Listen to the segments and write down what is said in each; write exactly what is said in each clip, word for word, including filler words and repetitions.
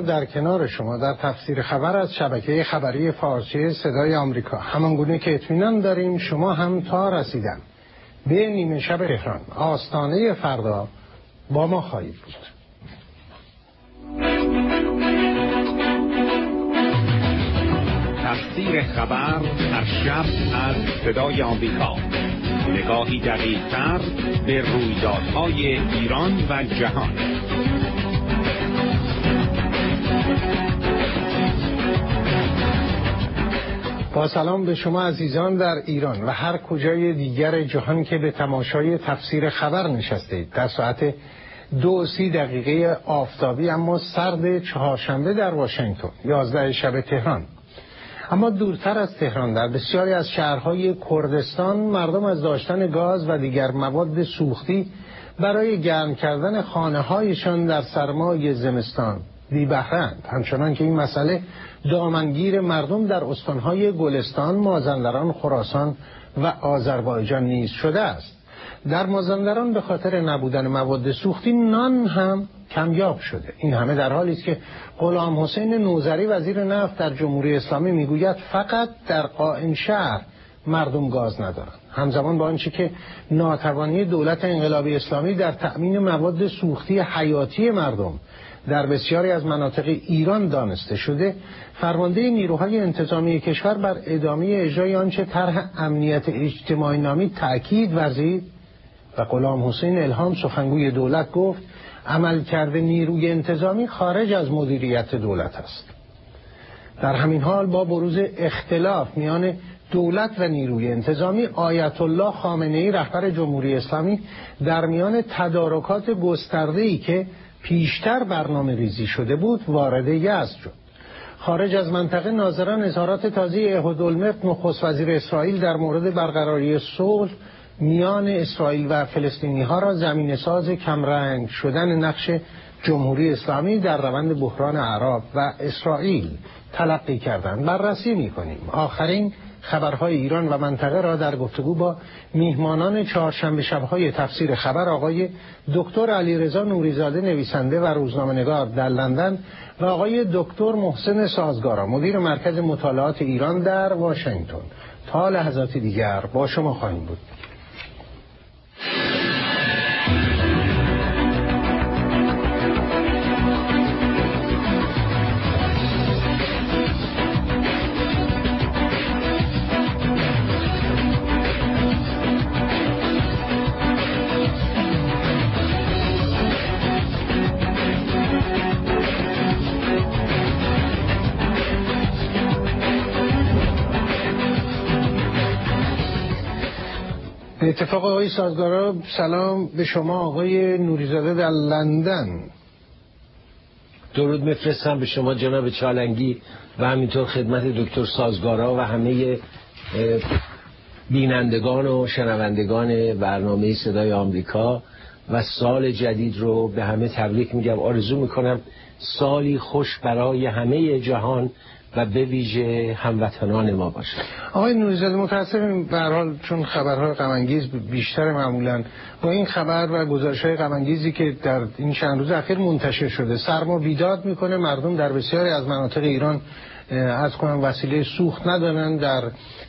در کنار شما در تفسیر خبر از شبکه خبری فارسی صدای آمریکا. همانگونه که اطمینان داریم شما هم تا رسیدن به نیمه شب تهران آستانه فردا با ما خواهید بود. تفسیر خبر هر شب از صدای آمریکا، نگاهی دقیق‌تر به رویدادهای ایران و جهان. با سلام به شما عزیزان در ایران و هر کجای دیگر جهان که به تماشای تفسیر خبر نشستید. در ساعت دو سی دقیقه آفتابی اما سرد چهارشنبه در واشنگتن، یازده شب تهران. اما دورتر از تهران در بسیاری از شهرهای کردستان مردم از داشتن گاز و دیگر مواد سوختی برای گرم کردن خانه‌هایشان در سرمای زمستان بی بهره‌اند. همچنان که این مسئله دامنگیر مردم در استانهای گلستان، مازندران، خراسان و آذربایجان نیز شده است. در مازندران به خاطر نبودن مواد سوختی نان هم کمیاب شده. این همه در حالی است که غلام حسین نوذری وزیر نفت در جمهوری اسلامی میگوید فقط در قائم شهر مردم گاز ندارند. همزمان با آنچه که ناتوانی دولت انقلابی اسلامی در تأمین مواد سوختی حیاتی مردم در بسیاری از مناطق ایران دانسته شده، فرمانده نیروهای انتظامی کشور بر ادامه اجرای آنچه طرح امنیت اجتماعی نامی تأکید ورزید و غلام حسین الهام سخنگوی دولت گفت عملکرد نیروی انتظامی خارج از مدیریت دولت است. در همین حال با بروز اختلاف میان دولت و نیروی انتظامی، آیت الله خامنه‌ای رهبر جمهوری اسلامی در میان تدارکات گسترده‌ای که پیشتر برنامه ریزی شده بود وارد یزد شد. خارج از منطقه ناظران اظهارات تازه احد الملک نخست وزیر اسرائیل در مورد برقراری صلح میان اسرائیل و فلسطینی ها را زمینه ساز کمرنگ شدن نقش جمهوری اسلامی در روند بحران اعراب و اسرائیل تلقی کردند. بررسی می‌کنیم آخرین خبرهای ایران و منطقه را در گفتگو با میهمانان چهارشنبه شب‌های تفسیر خبر، آقای دکتر علیرضا نوری‌زاده نویسنده و روزنامه‌نگار در لندن و آقای دکتر محسن سازگارا مدیر مرکز مطالعات ایران در واشنگتن. تا لحظاتی دیگر با شما خواهیم بود. به اتفاق آقای سازگارا سلام به شما آقای نوری‌زاده در لندن. درود میفرستم به شما جناب چالنگی و همینطور خدمت دکتر سازگارا و همه بینندگان و شنوندگان برنامه صدای آمریکا و سال جدید رو به همه تبریک میگم. آرزو میکنم سالی خوش برای همه جهان و به ویژه هموطنان ما باشه. آقای نوری‌زاده متاسفم به هر حال چون خبرهای غم انگیز بیشتر معمولا با این خبر و گزارش‌های غم انگیزی که در این چند روز اخیر منتشر شده سرما بیداد میکنه. مردم در بسیاری از مناطق ایران از کنم وسیله سوخت ندارن، در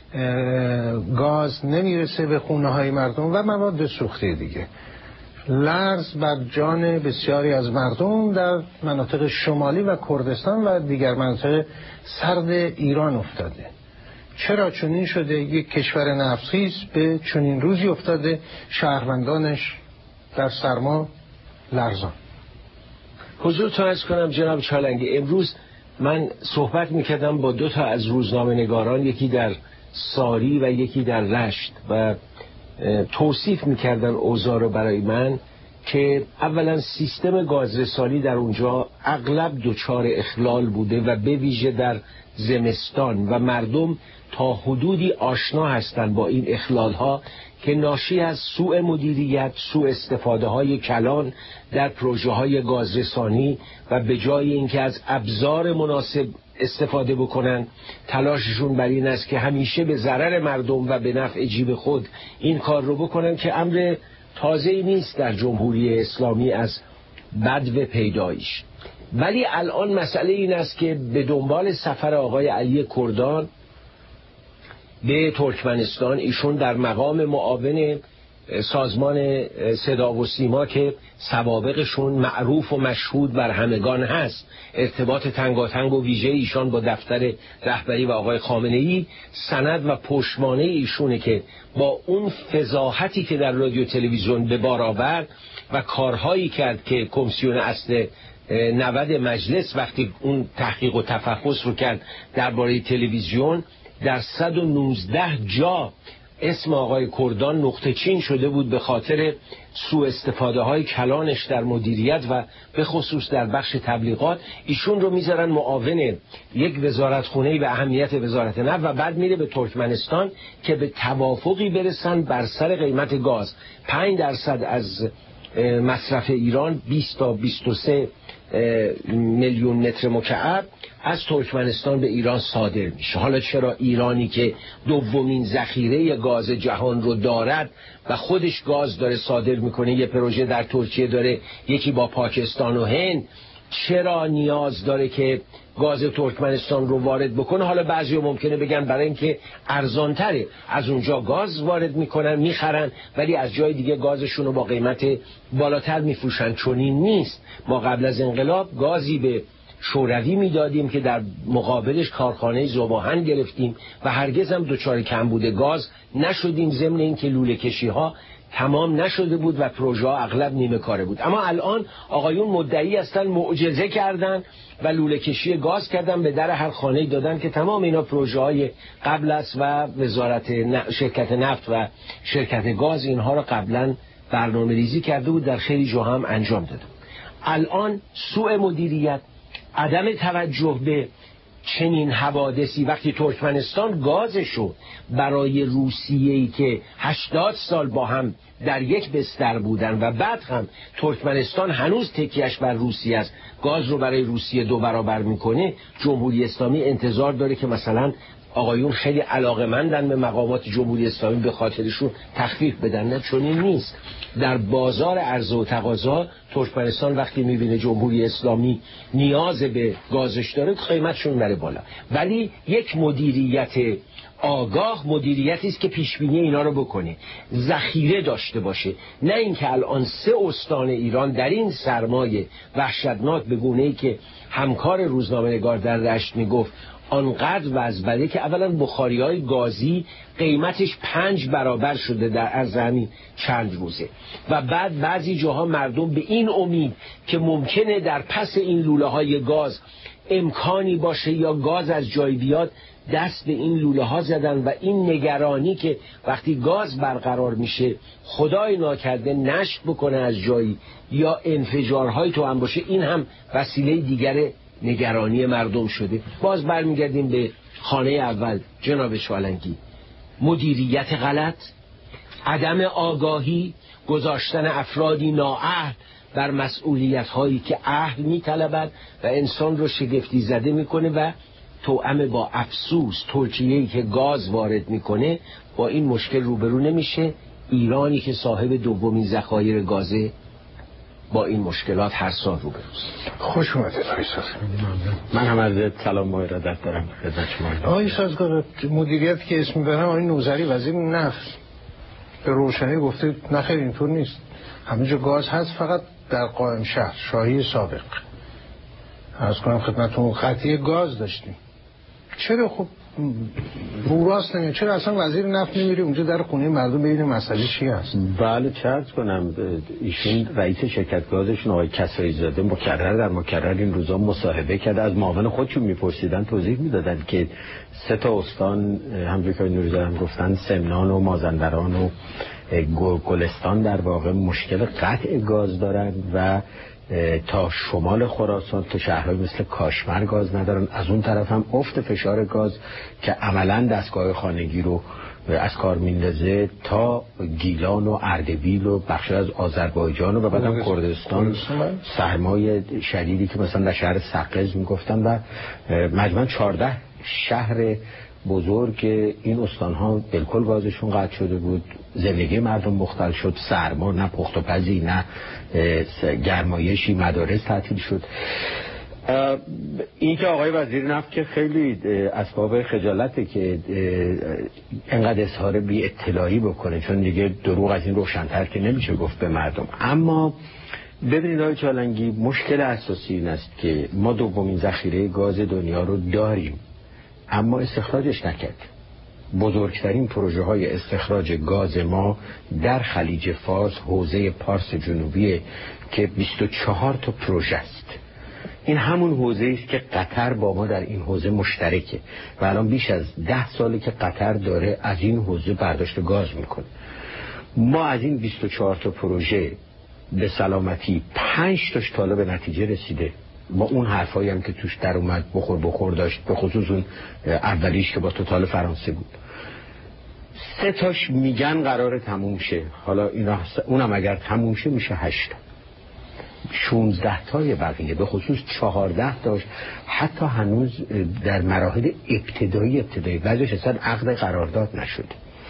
گاز نمیرسه به خونه‌های مردم و مواد سوختی دیگه. لرز بر جان بسیاری از مردم در مناطق شمالی و کردستان و دیگر مناطق سرد ایران افتاده. چرا چنین شده؟ یک کشور نفتخیز به چنین روزی افتاده، شهروندانش در سرما لرزان. حضورتون عرض کنم جناب چالنگی، امروز من صحبت میکردم با دو تا از روزنامه نگاران، یکی در ساری و یکی در رشت، و توصیف میکردن اوضاع رو برای من که اولا سیستم گازرسانی در اونجا اغلب دچار اخلال بوده و به ویژه در زمستان و مردم تا حدودی آشنا هستند با این اخلال ها که ناشی از سوء مدیریت، سوء استفاده های کلان در پروژه های گازرسانی و به جای اینکه از ابزار مناسب استفاده بکنن تلاششون بر این است که همیشه به ضرر مردم و به نفع جیب خود این کار رو بکنن که امر تازه‌ای نیست در جمهوری اسلامی از بدو پیدایش. ولی الان مسئله این است که به دنبال سفر آقای علی کردان به ترکمنستان، ایشون در مقام معاون سازمان صدا و سیما که سوابقشون معروف و مشهود بر همگان هست، ارتباط تنگاتنگ و ویژه ایشان با دفتر رهبری و آقای خامنه‌ای، سند و پشتوانه ایشونه که با اون فضاحتی که در رادیو تلویزیون به بار آورد و کارهایی کرد که کمیسیون اصل نود مجلس وقتی اون تحقیق و تفحص رو کرد درباره تلویزیون، در صد و نوزده جا اسم آقای کردان نقطه چین شده بود به خاطر سوء استفاده های کلانش در مدیریت و به خصوص در بخش تبلیغات. ایشون رو میذارن معاون یک وزارتخونه‌ای به اهمیت وزارت نفت و بعد میره به ترکمنستان که به توافقی برسن بر سر قیمت گاز. پنج درصد از مصرف ایران بیست تا بیست و سه میلیون متر مکعب از ترکمنستان به ایران صادر میشه. حالا چرا ایرانی که دومین ذخیره گاز جهان رو دارد و خودش گاز داره صادر میکنه، یه پروژه در ترکیه داره، یکی با پاکستان و هند، چرا نیاز داره که گاز ترکمنستان رو وارد بکنه؟ حالا بعضی ممکنه بگن برای اینکه ارزان تره از اونجا گاز وارد میکنن میخرن، ولی از جای دیگه گازشون رو با قیمت بالاتر میفروشن. چون این نیست. ما قبل از انقلاب گازی به شوروی میدادیم که در مقابلش کارخانه ذوب‌آهن گرفتیم و هرگز هم دچار کمبود گاز نشدیم، ضمن اینکه لوله کشی ها تمام نشده بود و پروژه ها اغلب نیمه کاره بود. اما الان آقایون مدعی هستن معجزه کردن و لوله کشی گاز کردن، به در هر خانه‌ای دادن که تمام اینا پروژه های قبل است و وزارت ن... شرکت نفت و شرکت گاز اینها را قبلا برنامه ریزی کرده بود، در خیلی جاها هم انجام داده. الان سوء مدیریت، عدم توجه به چنین حوادثی، وقتی ترکمنستان گازشو برای روسیه‌ای که هشتاد سال با هم در یک بستر بودن و بعد هم ترکمنستان هنوز تکیهش بر روسیه است، گاز رو برای روسیه دو برابر میکنه، جمهوری اسلامی انتظار داره که مثلا آقایون خیلی علاقه‌مندن به مقامات جمهوری اسلامی به خاطرشون تخفیف بدن. نه، چون این نیست. در بازار عرضه و تقاضا ترکمنستان وقتی میبینه جمهوری اسلامی نیاز به گازش داره قیمتشون بره بالا. ولی یک مدیریت آگاه، مدیریتی است که پیشبینی اینا رو بکنه، ذخیره داشته باشه، نه اینکه الان سه استان ایران در این سرمایه وحشتناک به گونه‌ای که همکار روزنامه‌نگار در رشت میگفت آنقدر وضع بده که اولا بخاری‌های گازی قیمتش پنج برابر شده در عرض همین چند روزه و بعد بعضی جاها مردم به این امید که ممکنه در پس این لوله‌های گاز امکانی باشه یا گاز از جای بیاد دست به این لوله ها زدن و این نگرانی که وقتی گاز برقرار میشه خدای ناکرده نشت بکنه از جایی یا انفجارهای تو هم باشه، این هم وسیله دیگر نگرانی مردم شده. باز برمیگردیم به خانه اول جناب چالنگی، مدیریت غلط، عدم آگاهی، گذاشتن افرادی نااهل بر مسئولیت هایی که اهل میطلبد و انسان رو شگفتی زده میکنه و توأم با افسوس ترکیه‌ای که گاز وارد میکنه با این مشکل روبرو نمیشه. ایرانی که صاحب دومین ذخایر گازه با این مشکلات هر سال روبروست. خوش اومدید آقای سازگار. من هم از سلام ما ارادت دارم خدمت شما. آقای سازگار، مدیریت که اسم میبرم آقای نوذری وزیر نفت به روشنی گفته نه خیر اینطور نیست، همینجا گاز هست، فقط در قائم شهر شاهی سابق عرض کنم خدمتتون قطعی گاز داشتیم. چرا خب رو راست نمیاد؟ چرا اصلا وزیر نفت نمیری اونجا در خونه مردم ببینه مسئله چی هست؟ بله چه عرض کنم، ایشون رئیس شرکت گازشون آقای کسایی زاده مکرر در مکرر این روزا مصاحبه کرده، از معاون خودشون میپرسیدن، توضیح میدادن که سه تا استان همونجوری که نوری دارم گفتن، سمنان و مازندران و گلستان در واقع مشکل قطع گاز دارن و تا شمال خراسان تو شهرهای مثل کاشمر گاز ندارن. از اون طرف هم افت فشار گاز که عملا دستگاه خانگی رو از کار میندازه تا گیلان و اردبیل و بخش از آذربایجان و بعدم کردستان، سرمای شدیدی که مثلا در شهر سقز میگفتن و مجموعاً چهارده شهر بزرگ این استانها بالکل گازشون قطع شده بود، زندگی مردم مختل شد، سرما، نه پخت و پزی نه گرمایشی، مدارس تعطیل شد. این که آقای وزیر نفت که خیلی اسباب خجالته که انقدر اظهار بی اطلاعی بکنه، چون دیگه دروغ از این روشن‌تر که نمیشه گفت به مردم. اما ببینید آقای چالنگی، مشکل اساسی این است که ما دومین ذخیره گاز دنیا رو داریم اما استخراجش نکردیم. بزرگترین پروژه های استخراج گاز ما در خلیج فارس حوزه پارس جنوبی که بیست و چهار تا پروژه است. این همون حوزه است که قطر با ما در این حوزه مشترکه و الان بیش از ده ساله که قطر داره از این حوزه برداشت گاز میکنه. ما از این بیست و چهار تا پروژه به سلامتی پنج تاش تا به نتیجه رسیده، با اون حرفایی هم که توش در اومد بخور بخور داشت، به خصوص اون اولیش که با توتال فرانسه بود. سه تاش میگن قراره تموم شه، حالا اینا اونم اگر تموم شه میشه هشت. شونزده تای بقیه به خصوص چهارده تاش حتی هنوز در مراحل ابتدایی ابتدایی بعضیش اصلا عقد قرارداد نشده.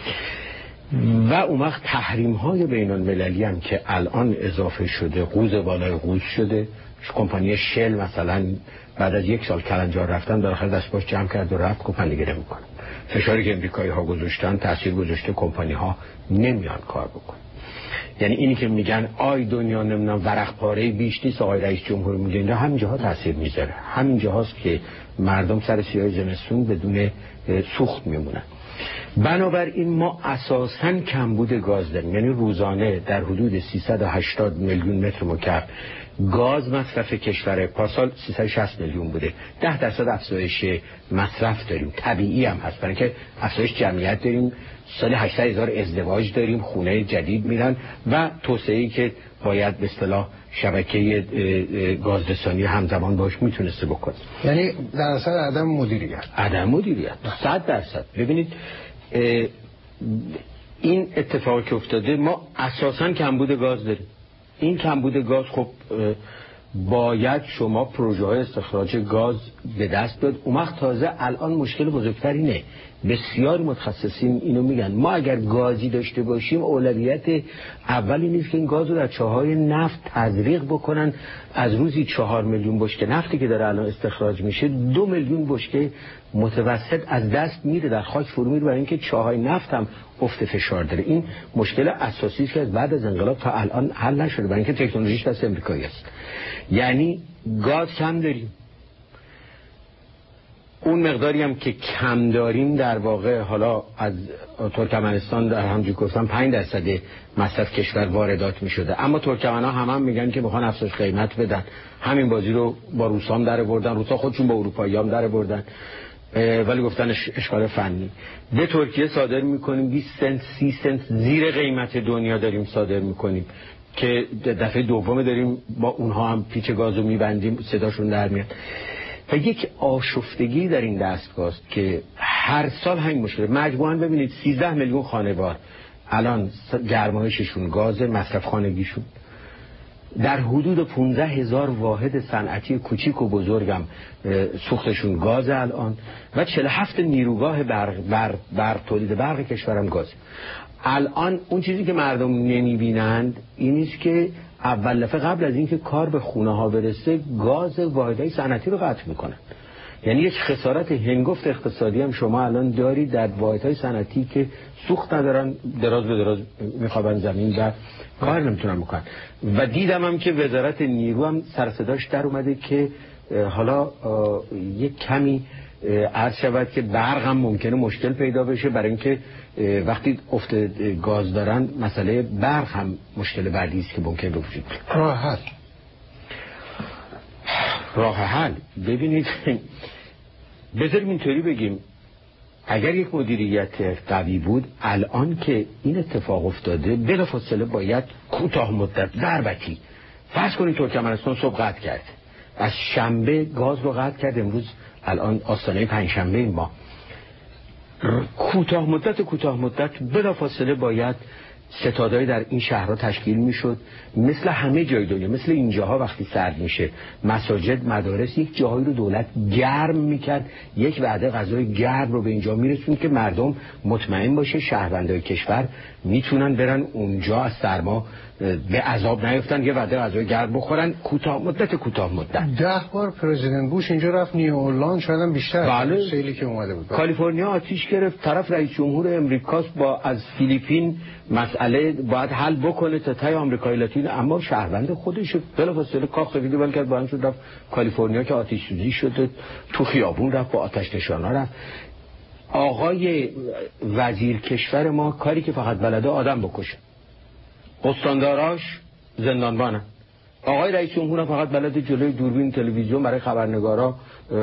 و اون وقت تحریم های بین المللی هم که الان اضافه شده، قوز بالای قوز شده. کمپانی شل مثلا بعد از یک سال کلنجار رفتن در آخر دست باش جمع کرد و رفت گفت من دیگه نمی‌کنم. فشاری که امریکایی ها گذاشتن تاثیر گذاشته، کمپانی ها نمیان کار بکنن. یعنی اینی که میگن آی دنیا نمیدونم ورق پاره بیش نیست، آقای رئیس جمهور میگه اینجا همین جاها تاثیر میذاره. همین جاهاست که مردم سر سیاه زمستون بدون سوخت میمونن. بنابراین ما اساساً کمبود گاز داریم، یعنی روزانه در حدود سیصد و هشتاد میلیون متر مکعب گاز مصرف کشور، پارسال سیصد و شصت میلیون بوده. ده درصد افزایش مصرف داریم، طبیعی هم هست برای که افزایش جمعیت داریم، سال هشتصد هزار ازدواج داریم، خونه جدید میرن و توسعه‌ای که باید به اصطلاح شبکه گازرسانی همزمان باش میتونسته بکنه. یعنی در اصل عدم مدیریت. عدم مدیریت صد درصد. ببینید این اتفاقی که افتاده، ما اساساً کمبود گاز داریم. این کمبود گاز خب باید شما پروژه های استخراج گاز به دست بیاد. اون وقت تازه الان مشکل بزرگتر اینه، بسیاری متخصصین اینو میگن، ما اگر گازی داشته باشیم اولویت اولی نیست که این گاز رو در چاهای نفت تزریق بکنن. از روزی چهار میلیون بشکه نفتی که داره الان استخراج میشه، دو میلیون بشکه متوسط از دست میره، در خاک فرو میره، برای اینکه چاهای نفت هم افت فشار داره. این مشکل اساسی است که بعد از انقلاب تا الان حل نشده، برای اینکه تکنولوژیش دست امریکایی است. یعنی گاز کم داریم، اون مقداری هم که کم داریم در واقع حالا از ترکمنستان در همونجوری گفتم پنج درصد مصرف کشور واردات می شده، اما ترکمن‌ها هم, هم میگن که میخوان افزایش قیمت بدن. همین بازی رو با روسا هم در بردن، روسا خودشون با اروپایی هم در بردن، ولی گفتن اشکال فنی. به ترکیه صادر میکنیم بیست سنت سی سنت زیر قیمت دنیا داریم صادر میکنیم که دفعه دوم داریم با اونها هم پیچ گازو میبندیم، صداشون در میاد. و یک آشفتگی در این دستگاه است که هر سال همین مشکل. مجموعاً ببینید سیزده میلیون خانوار الان گرمایششون گاز، مصرف خانگیشون در حدود پانزده هزار واحد صنعتی کوچیک و بزرگم سوختشون گاز الان، و چهل و هفت نیروگاه برق بر بر تولید برق کشورم گاز. الان اون چیزی که مردم نمیبینند این است که اول دفعه قبل از اینکه کار به خونه ها برسه گاز واحدهای صنعتی رو قطع میکنن. یعنی یک خسارت هنگفت اقتصادی هم شما الان دارید در واحدهای صنعتی که سوخت ندارن، دراز به دراز میخوابن زمین و کار نمیتونن بکنن. و دیدم هم که وزارت نیرو هم سر صداش در اومده که حالا یک کمی عرض شود که برق هم ممکنه مشکل پیدا بشه، برای اینکه وقتی افت گاز دارن مسئله برق هم مشکل بعدی است که ممکنه به وجود بیاد. راه حل راه حل ببینید، بذاریم اینطوری بگیم، اگر یک مدیریت قوی بود الان که این اتفاق افتاده بلافاصله باید کوتاه مدت ضربتی، فرض کنید ترکمنستان صبح قطع کرد، از شنبه گاز رو قطع کرد، امروز الان آستانه پنجشنبه ما، کوتاه مدت کوتاه مدت بلافاصله باید ستادهای در این شهرها تشکیل میشد، مثل همه جای دنیا، مثل اینجاها وقتی سرد میشه مساجد، مدارس، یک جاهایی رو دولت گرم میکرد، یک وعده غذای گرم رو به اینجا میرسوند که مردم مطمئن باشه شهروندای کشور میتونن برن اونجا از سرما به عذاب نیفتن، یه وعده غذای گرم بخورن کوتاه مدت کوتاه مدت. ده بار پرزیدنت بوش اینجا رفت، نیو اورلان شاید بیشتر. بله. سیلی که اومده بود کالیفرنیا آتیش گرفت، طرف رئیس جمهور امریکاست با از فیلیپین مسئله باید حل بکنه تا تای آمریکای لاتین، اما شهروند خودش بلافاصله کاخ سفید ول کرد، با هم شد رفت کالیفرنیا که آتش سوزی شده، تو خیابون رفت با آتش نشانا رفت. آقای وزیر کشور ما کاری که فقط بلده آدم بکشه، استانداراش زندانبانن. آقای رئیس جمهور فقط بلده جلوی دوربین تلویزیون برای خبرنگارا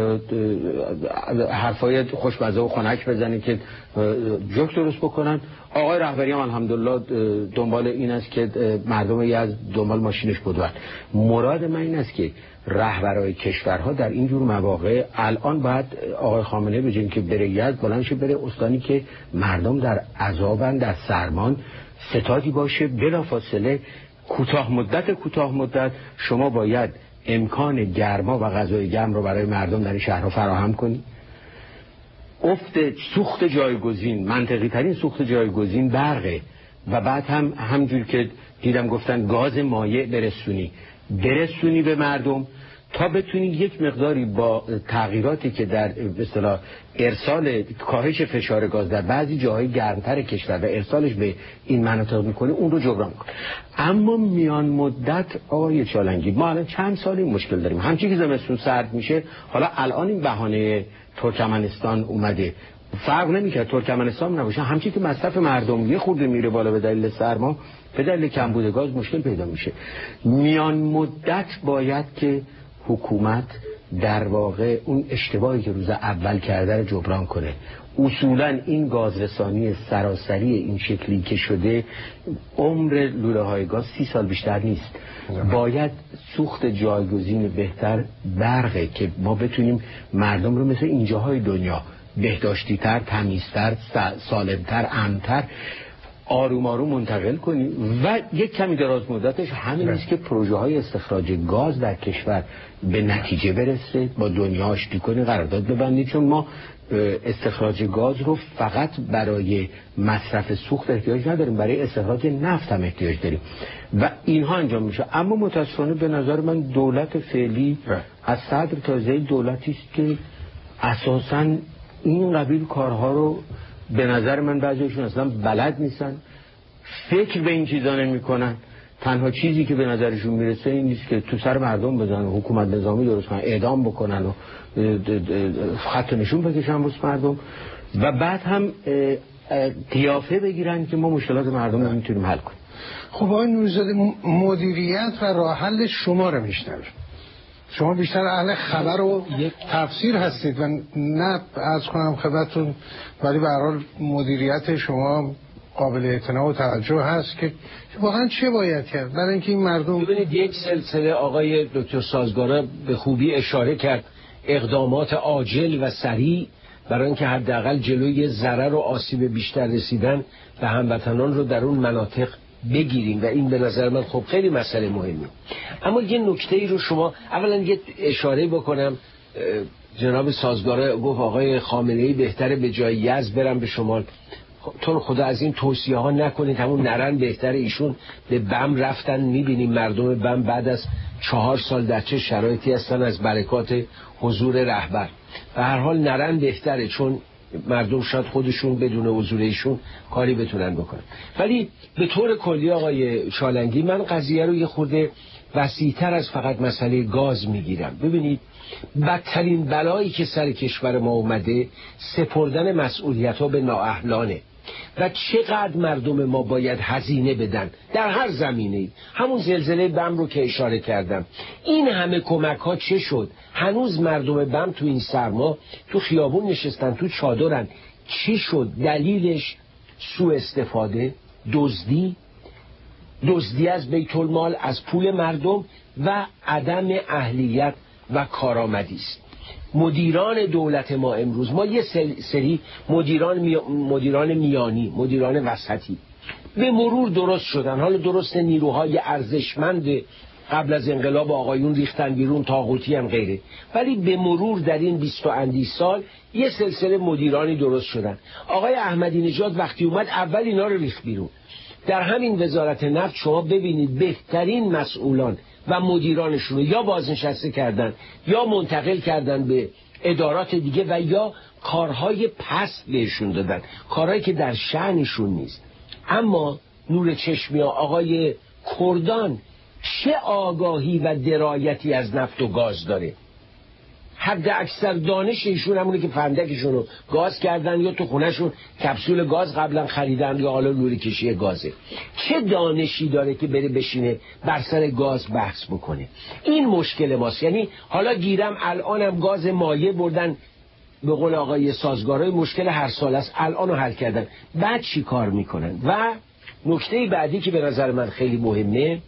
حرفای خوشمزه و خنک بزنه که جوک درست بکنن. آقای رهبری هم الحمدلله دنبال این است که مردم یزد دنبال ماشینش بدون. مراد من این است که رهبرای کشورها در این جور مواقع الان باید آقای خامنه‌ای به جای اینکه بره یزد بلند شه بره استانی که مردم در عذابن، در سرمان، ستادی باشه بلافاصله کوتاه مدت کوتاه مدت شما باید امکان گرما و غذای گرم رو برای مردم در این شهرها فراهم کنی. افت سوخت جایگزین، منطقی ترین سوخت جایگزین برقه و بعد هم همجور که دیدم گفتن گاز مایع برسونی برسونی به مردم تا بتونید یک مقداری با تغییراتی که در به اصطلاح ارسال کاهش فشار گاز در بعضی جاهای گرمتر کشور و ارسالش به این مناطق میکنه اون رو جبران کنه. اما میان مدت آقای چالنگی ما الان چند سال این مشکل داریم، همچنین که زمستون سرد میشه، حالا الان این بهانه ترکمنستان اومده، فرق نمیکنه ترکمنستان نباشه، همچنین که مصرف مردم یه خورده میره بالا به دلیل سرما، به دلیل کمبود گاز مشکل پیدا میشه. میان مدت باید که حکومت در واقع اون اشتباهی که روز اول کرده رو جبران کنه. اصولا این گازرسانی سراسری این شکلی که شده عمر لوله های گاز سی سال بیشتر نیست. باید سوخت جایگزین بهتر برقه که ما بتونیم مردم رو مثل اینجاهای دنیا بهداشتی تر، تمیزتر، سالمتر، امنتر آروم آروم منتقل کنیم و یک کمی دراز مدتش همین است که پروژه های استخراج گاز در کشور به نتیجه برسه، با دنیا آشتی کنی، قرارداد ببندید، چون ما استخراج گاز رو فقط برای مصرف سوخت احتیاج نداریم، برای استخراج نفت هم احتیاج داریم و اینها انجام میشه. اما متاسفانه به نظر من دولت فعلی از صدر تا زیر دولتی است که اساساً این قبیل کارها رو به نظر من بعضیشون اصلا بلد نیستن، فکر به این چیزا نمی‌کنن. تنها چیزی که به نظرشون میرسه این نیست که تو سر مردم بزنن، حکومت نظامی درست کنن، اعدام بکنن و خط نشون بکشن واسه مردم و بعد هم قیافه بگیرن که ما مشکلات مردم رو میتونیم حل کنیم. خب آقای نوری‌زاده، مدیریت و راه حل شما رو میشنویم. شما بیشتر اهل خبر و تفسیر هستید و نه از کنم خدمتتون، ولی به هر حال مدیریت شما قابل اعتنا و توجه هست که واقعا چه باید کرد برای اینکه این مردم. ببینید یک سلسله آقای دکتر سازگارا به خوبی اشاره کرد، اقدامات عاجل و سریع برای اینکه حداقل جلوی ضرر و آسیب بیشتر رسیدن به هموطنان رو در اون مناطق بگیریم و این به نظر من خب خیلی مسئله مهمی. اما یه نکته ای رو شما اولا یه اشاره بکنم، جناب سازگاره گفت آقای خامنه‌ای بهتره به جای یزد برن به شمال. تو خدا از این توصیه ها نکنید، همون نرن بهتره. ایشون به بم رفتن، میبینیم مردم بم بعد از چهار سال در چه شرایطی هستن از برکات حضور رهبر. به هر حال نرن بهتره، چون مردم شاید خودشون بدون حضور ایشون کاری بتونن بکنن. ولی به طور کلی آقای چالنگی من قضیه رو یه خورده وسیع‌تر از فقط مسئله گاز میگیرم. ببینید بدترین بلایی که سر کشور ما اومده سپردن مسئولیت‌ها به نااهلانه و چقدر مردم ما باید هزینه بدن در هر زمینه‌ای. همون زلزله بم رو که اشاره کردم، این همه کمک ها چه شد؟ هنوز مردم بم تو این سرما تو خیابون نشستن، تو چادرن. چی شد؟ دلیلش سوء استفاده، دزدی دزدی از بیت المال، از پول مردم و عدم اهلیت و کارآمدی است. مدیران دولت ما امروز، ما یه سری مدیران می... مدیران میانی، مدیران وسطی، به مرور درست شدن. حالا درست نیروهای ارزشمند قبل از انقلاب آقایون ریختن بیرون، طاغوتی هم غیره، ولی به مرور در این بیست و اندی سال یه سلسله مدیرانی درست شدن. آقای احمدی نژاد وقتی اومد اول اینا رو ریخت بیرون. در همین وزارت نفت شما ببینید بهترین مسئولان و مدیرانشون یا بازنشسته کردن یا منتقل کردن به ادارات دیگه و یا کارهای پست بهشون دادن، کارهایی که در شأنشون نیست. اما نور چشمی آقای کردان چه آگاهی و درایتی از نفت و گاز داره؟ حد اکثر دانش ایشون همونه که فندکشون رو گاز کردن یا تو خونهشون کپسول گاز قبلا خریدن یا حالا لوله کشی گازه. چه دانشی داره که بره بشینه بر سر گاز بحث بکنه؟ این مشکل ماست. یعنی حالا گیرم الانم گاز مایع بردن، به قول آقای سازگارای مشکل هر سال است، الان رو حل کردن، بعد چی کار میکنن؟ و نکته بعدی که به نظر من خیلی مهمه،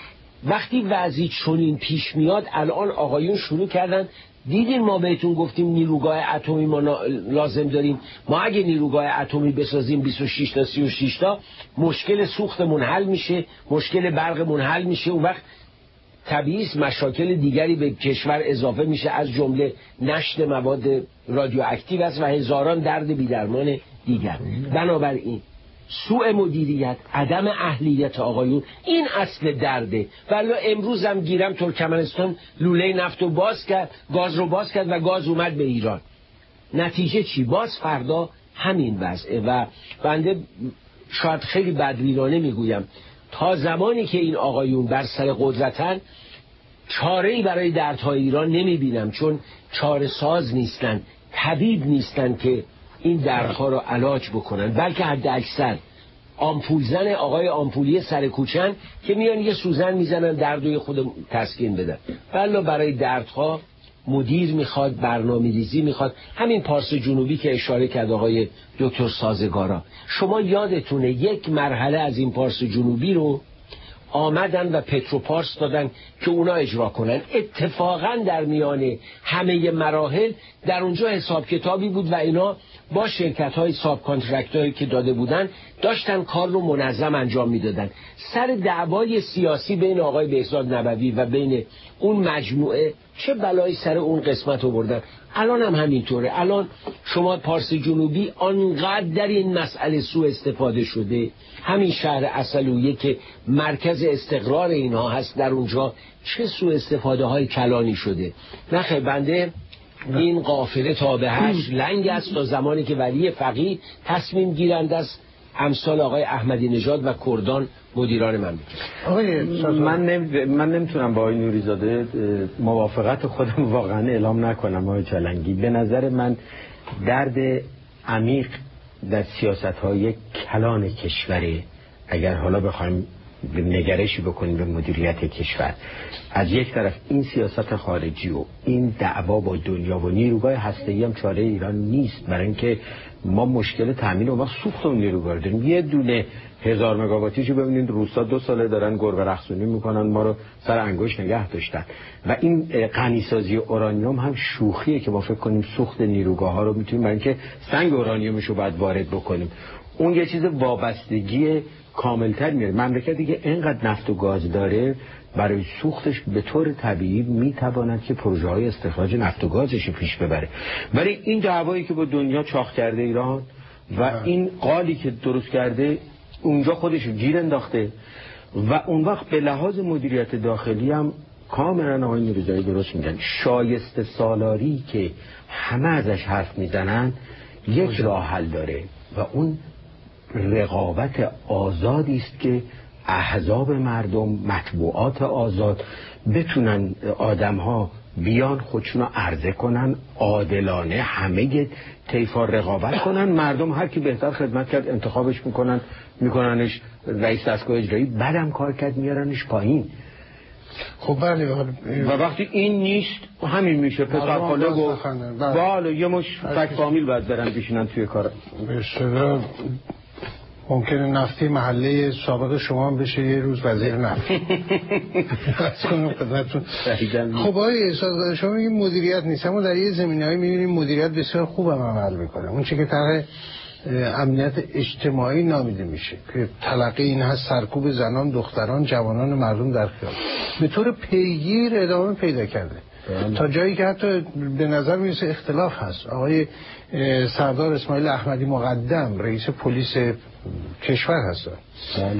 وقتی وضعی چنین پیش میاد الان آقایون شروع کردن، دیدین ما بهتون گفتیم نیروگاه اتمی ما لازم داریم، ما اگه نیروگاه اتمی بسازیم بیست و شش تا سی و شش تا مشکل سوختمون حل میشه، مشکل برقمون حل میشه، اون وقت طبیعی مشاکل دیگری به کشور اضافه میشه، از جمله نشت مواد رادیواکتیو است و هزاران درد بی‌درمان دیگر. بنابراین سوء مدیریت، عدم اهلیت آقایون این اصل درده. ولی امروز هم گیرم ترکمنستان لوله نفت رو باز کرد، گاز رو باز کرد و گاز اومد به ایران. نتیجه چی؟ باز فردا همین وضعه. و بنده شاید خیلی بدویرانه میگویم تا زمانی که این آقایون بر سر قدرتن چاره‌ای برای دردهای ایران نمیبینم، چون چاره ساز نیستن، طبیب نیستن که این دردها رو علاج بکنن، بلکه حد اکثر آمپول زن آقای آمپولی سر کوچن که میان یه سوزن میزنن دردوی خود تسکین بدن. بله برای دردها مدیر میخواد، برنامه ریزی میخواد. همین پارس جنوبی که اشاره کرد آقای دکتر سازگارا، شما یادتونه یک مرحله از این پارس جنوبی رو آمدن و پتروپارس دادن که اونا اجرا کنن. اتفاقا در میان همه مراحل در اونجا حساب کتابی بود و اینا با شرکت های ساب کانترکت هایی که داده بودن داشتن کار رو منظم انجام میدادن. سر دعوای سیاسی بین آقای بهزاد نبوی و بین اون مجموعه چه بلایی سر اون قسمت رو بردن. الان هم همینطوره. الان شما پارس جنوبی آنقدر در این مسئله سوء استفاده شده، همین شهر عسلویه که مرکز استقرار اینها هست در اونجا چه سوء استفاده های کلانی شده. نخیر بنده این قافله تا به هشت لنگ است تا زمانی که ولی فقیه تصمیم گیرند است امثال آقای احمدی نژاد و کردان مدیران مملکت. آقای من نمی... من نمیتونم با آقای نوریزاده موافقت خودم واقعا اعلام نکنم. آقای چالنگی، به نظر من درد عمیق در سیاست‌های کلان کشوره. اگر حالا بخوایم نگرشی بکنیم به مدیریت کشور، از یک طرف این سیاست خارجی و این دعوا با دنیا و نیروگاه هسته‌ای هم چاره ایران نیست، برای اینکه ما مشکل تامین و سوخت اون نیروگاه داریم. یه دونه هزار مگاواتیشو ببینید روستا دو ساله دارن گربه رقصونی میکنن، ما رو سر انگشت نگه داشتن. و این غنیسازی اورانیوم هم شوخیه که ما فکر کنیم سوخت نیروگاه ها رو میتونیم، برای اینکه سنگ اورانیومشو باید وارد بکنیم. اون یه چیز وابستگی کاملتر میاره. مملکتی که اینقدر نفت و گاز داره برای سوختش به طور طبیعی میتواند که پروژه های استخراج نفت و گازش پیش ببره. ولی این دعوایی که با دنیا چاخ کرده ایران و این قالی که درست کرده اونجا خودش گیر انداخته و اون وقت به لحاظ مدیریت داخلی هم کاملا آقای نوریزاده درست میگن. شایسته سالاری که همه ازش حرف میزنن یک راه حل داره و اون رقابت آزادی است که احزاب مردم، مطبوعات آزاد بتونن آدم‌ها بیان خودشون رو عرضه کنن، عادلانه همه طیفا رقابت کنن، مردم هر کی بهتر خدمت کرد انتخابش میکنن، میکننش رئیس دستگاه اجرایی، بعدم کار کرد میارنش پایین. خب بله. و وقتی این نیست همین میشه پسرخاله و بله یه مش فک فامیل باید برن بشینن توی کار. بشه ممکنه نفتی محله سابق شما هم بشه یه روز وزیر نفت. خب آقای استاد شما میگید مدیریت نیست، اما در یه زمینه‌ای می‌بینیم مدیریت بسیار خوب هم عمل میکنه. اون چیزی که طرح امنیت اجتماعی نامیده میشه که تلقی این هست سرکوب زنان، دختران، جوانان مردم در خیابان به طور پیگیر ادامه پیدا کرده تا جایی که حتی به نظر میرسه اختلاف هست. آقای سردار اسماعیل احمدی مقدم رئیس پلیس کشور هست. بله.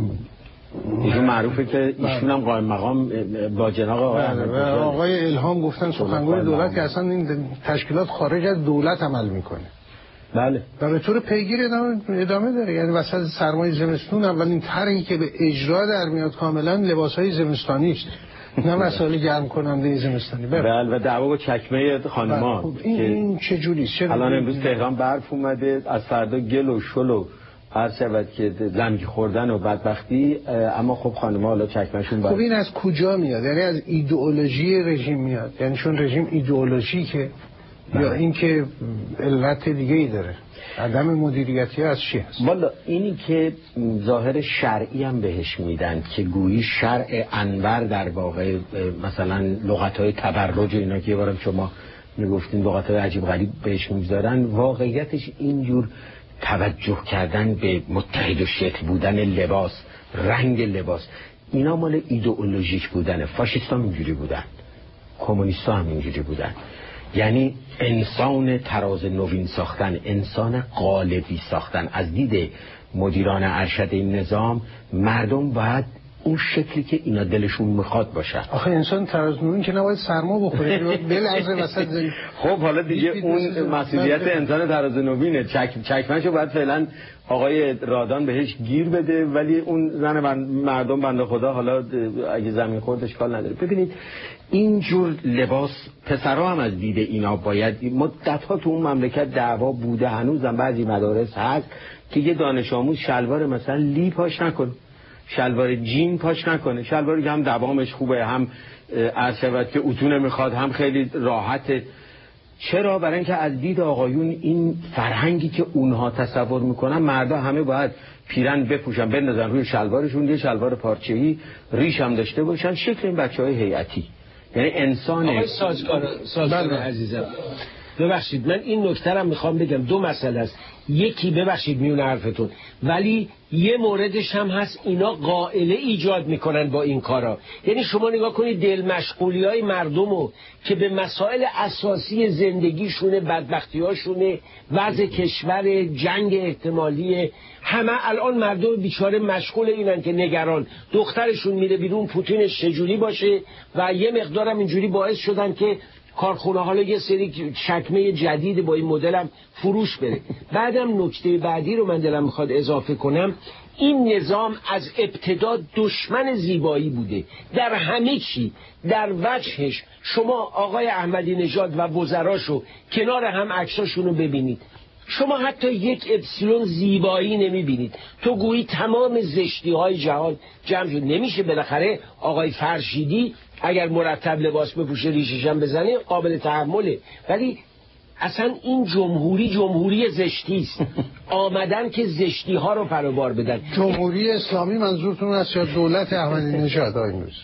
ایشون معروفه که ایشون هم قائم مقام با جناق آقای احمدی آقای الهام گفتن سخنگوی دولت که اصلا این تشکیلات خارج از دولت عمل میکنه. بله. و به طور پیگیر ادامه, ادامه داره. یعنی وسط سرمای زمستون اولین طرحی که به اجرا در میاد کاملا لباسهای زمستانی است، نه مسائل گرم کننده زمستانی. بله. و دعوا با چکمه خانمان. خب این, این چه جوری است؟ الان امروز تهران برف اومده، از فردا گل و شل و هر شود که زمگی خوردن و بدبختی، اما خب خانم‌ها حالا چکمه‌شون خب این از کجا میاد؟ یعنی از ایدئولوژی رژیم میاد؟ یعنی چون رژیم ایدئولوژی که بله. یا اینکه علت دیگه ای داره؟ عدم مدیریتی از چی هست؟ والا اینی که ظاهر شرعی هم بهش میدن که گویی شرع انور در واقع، مثلا لغت‌های تبرج اینا که یه بارم شما میگفتین لغت‌های عجیب غریب بهش میذارن، واقعیتش اینجور توجه کردن به متحد و شکل بودن لباس، رنگ لباس، اینا مال ایدئولوژیک بودنه. فاشیستا هم اینجوری بودن، کمونیستا هم اینجوری بودن. یعنی انسان تراز نوین ساختن، انسان قالبی ساختن. از دید مدیران ارشد این نظام، مردم باید اون شکلی که اینا دلشون میخواد باشه. آخه انسان تراز نوین که نباید سرما بخوره بلرزه وسط زمین. خب حالا دیگه اون مسئولیت انسان تراز نوینه. چک چکمه‌شو باید فعلا آقای رادان بهش گیر بده، ولی اون زن بند مردم بنده خدا حالا اگه زمین خورد اشکال نداره. ببینید اینجور لباس، پسرها هم از دید اینا باید، مدت‌ها تو اون مملکت دعوا بوده، هنوزم بعضی مدارس هست که یه دانش آموز شلوار مثلا لی پاش نکنه، شلوار جین پاش نکنه، شلواری که هم دوامش خوبه، هم عرض شود که اتو نمیخواد، هم خیلی راحته. چرا؟ برای اینکه از دید آقایون این فرهنگی که اونها تصور میکنن مردا همه باید پیرن بپوشن، بندازن روی شلوارشون یه شلوار پارچه‌ای، ریش هم داشته باشن، شکل این بچهای هیئتی. یعنی انسان آقای سازگار سازگار عزیزم، ببخشید من این نکته رو میخوام بگم. دو مسئله است. یکی ببخشید میون حرفتون، ولی یه موردش هم هست، اینا قائله ایجاد میکنن با این کارا. یعنی شما نگاه کنید دل مشغولی های مردمو که به مسائل اساسی زندگیشونه، بدبختیاشونه، وضع کشور، جنگ احتمالی، همه الان مردم بیچاره مشغول اینن که نگران دخترشون میره بیرون پوتینش چجوری باشه، و یه مقدارم اینجوری باعث شدن که کارخونه حالا یه سری چکمه جدید با این مدل هم فروش بره. بعدم نکته بعدی رو من دلم میخواد اضافه کنم، این نظام از ابتدا دشمن زیبایی بوده در همه چی، در وجهش. شما آقای احمدی نژاد و وزراشو کنار هم عکساشون رو ببینید، شما حتی یک اپسیلون زیبایی نمیبینید. تو گویی تمام زشتی های جهان جمع شد. نمیشه بالاخره آقای فرشیدی اگر مرتب لباس بپوشه ریشش هم بزنه قابل تحمله، ولی اصلا این جمهوری جمهوری زشتی است. آمدن که زشتی ها رو پروبار بدن. جمهوری اسلامی منظورتون است یا دولت احمدی نژاد آقای نوریزاده؟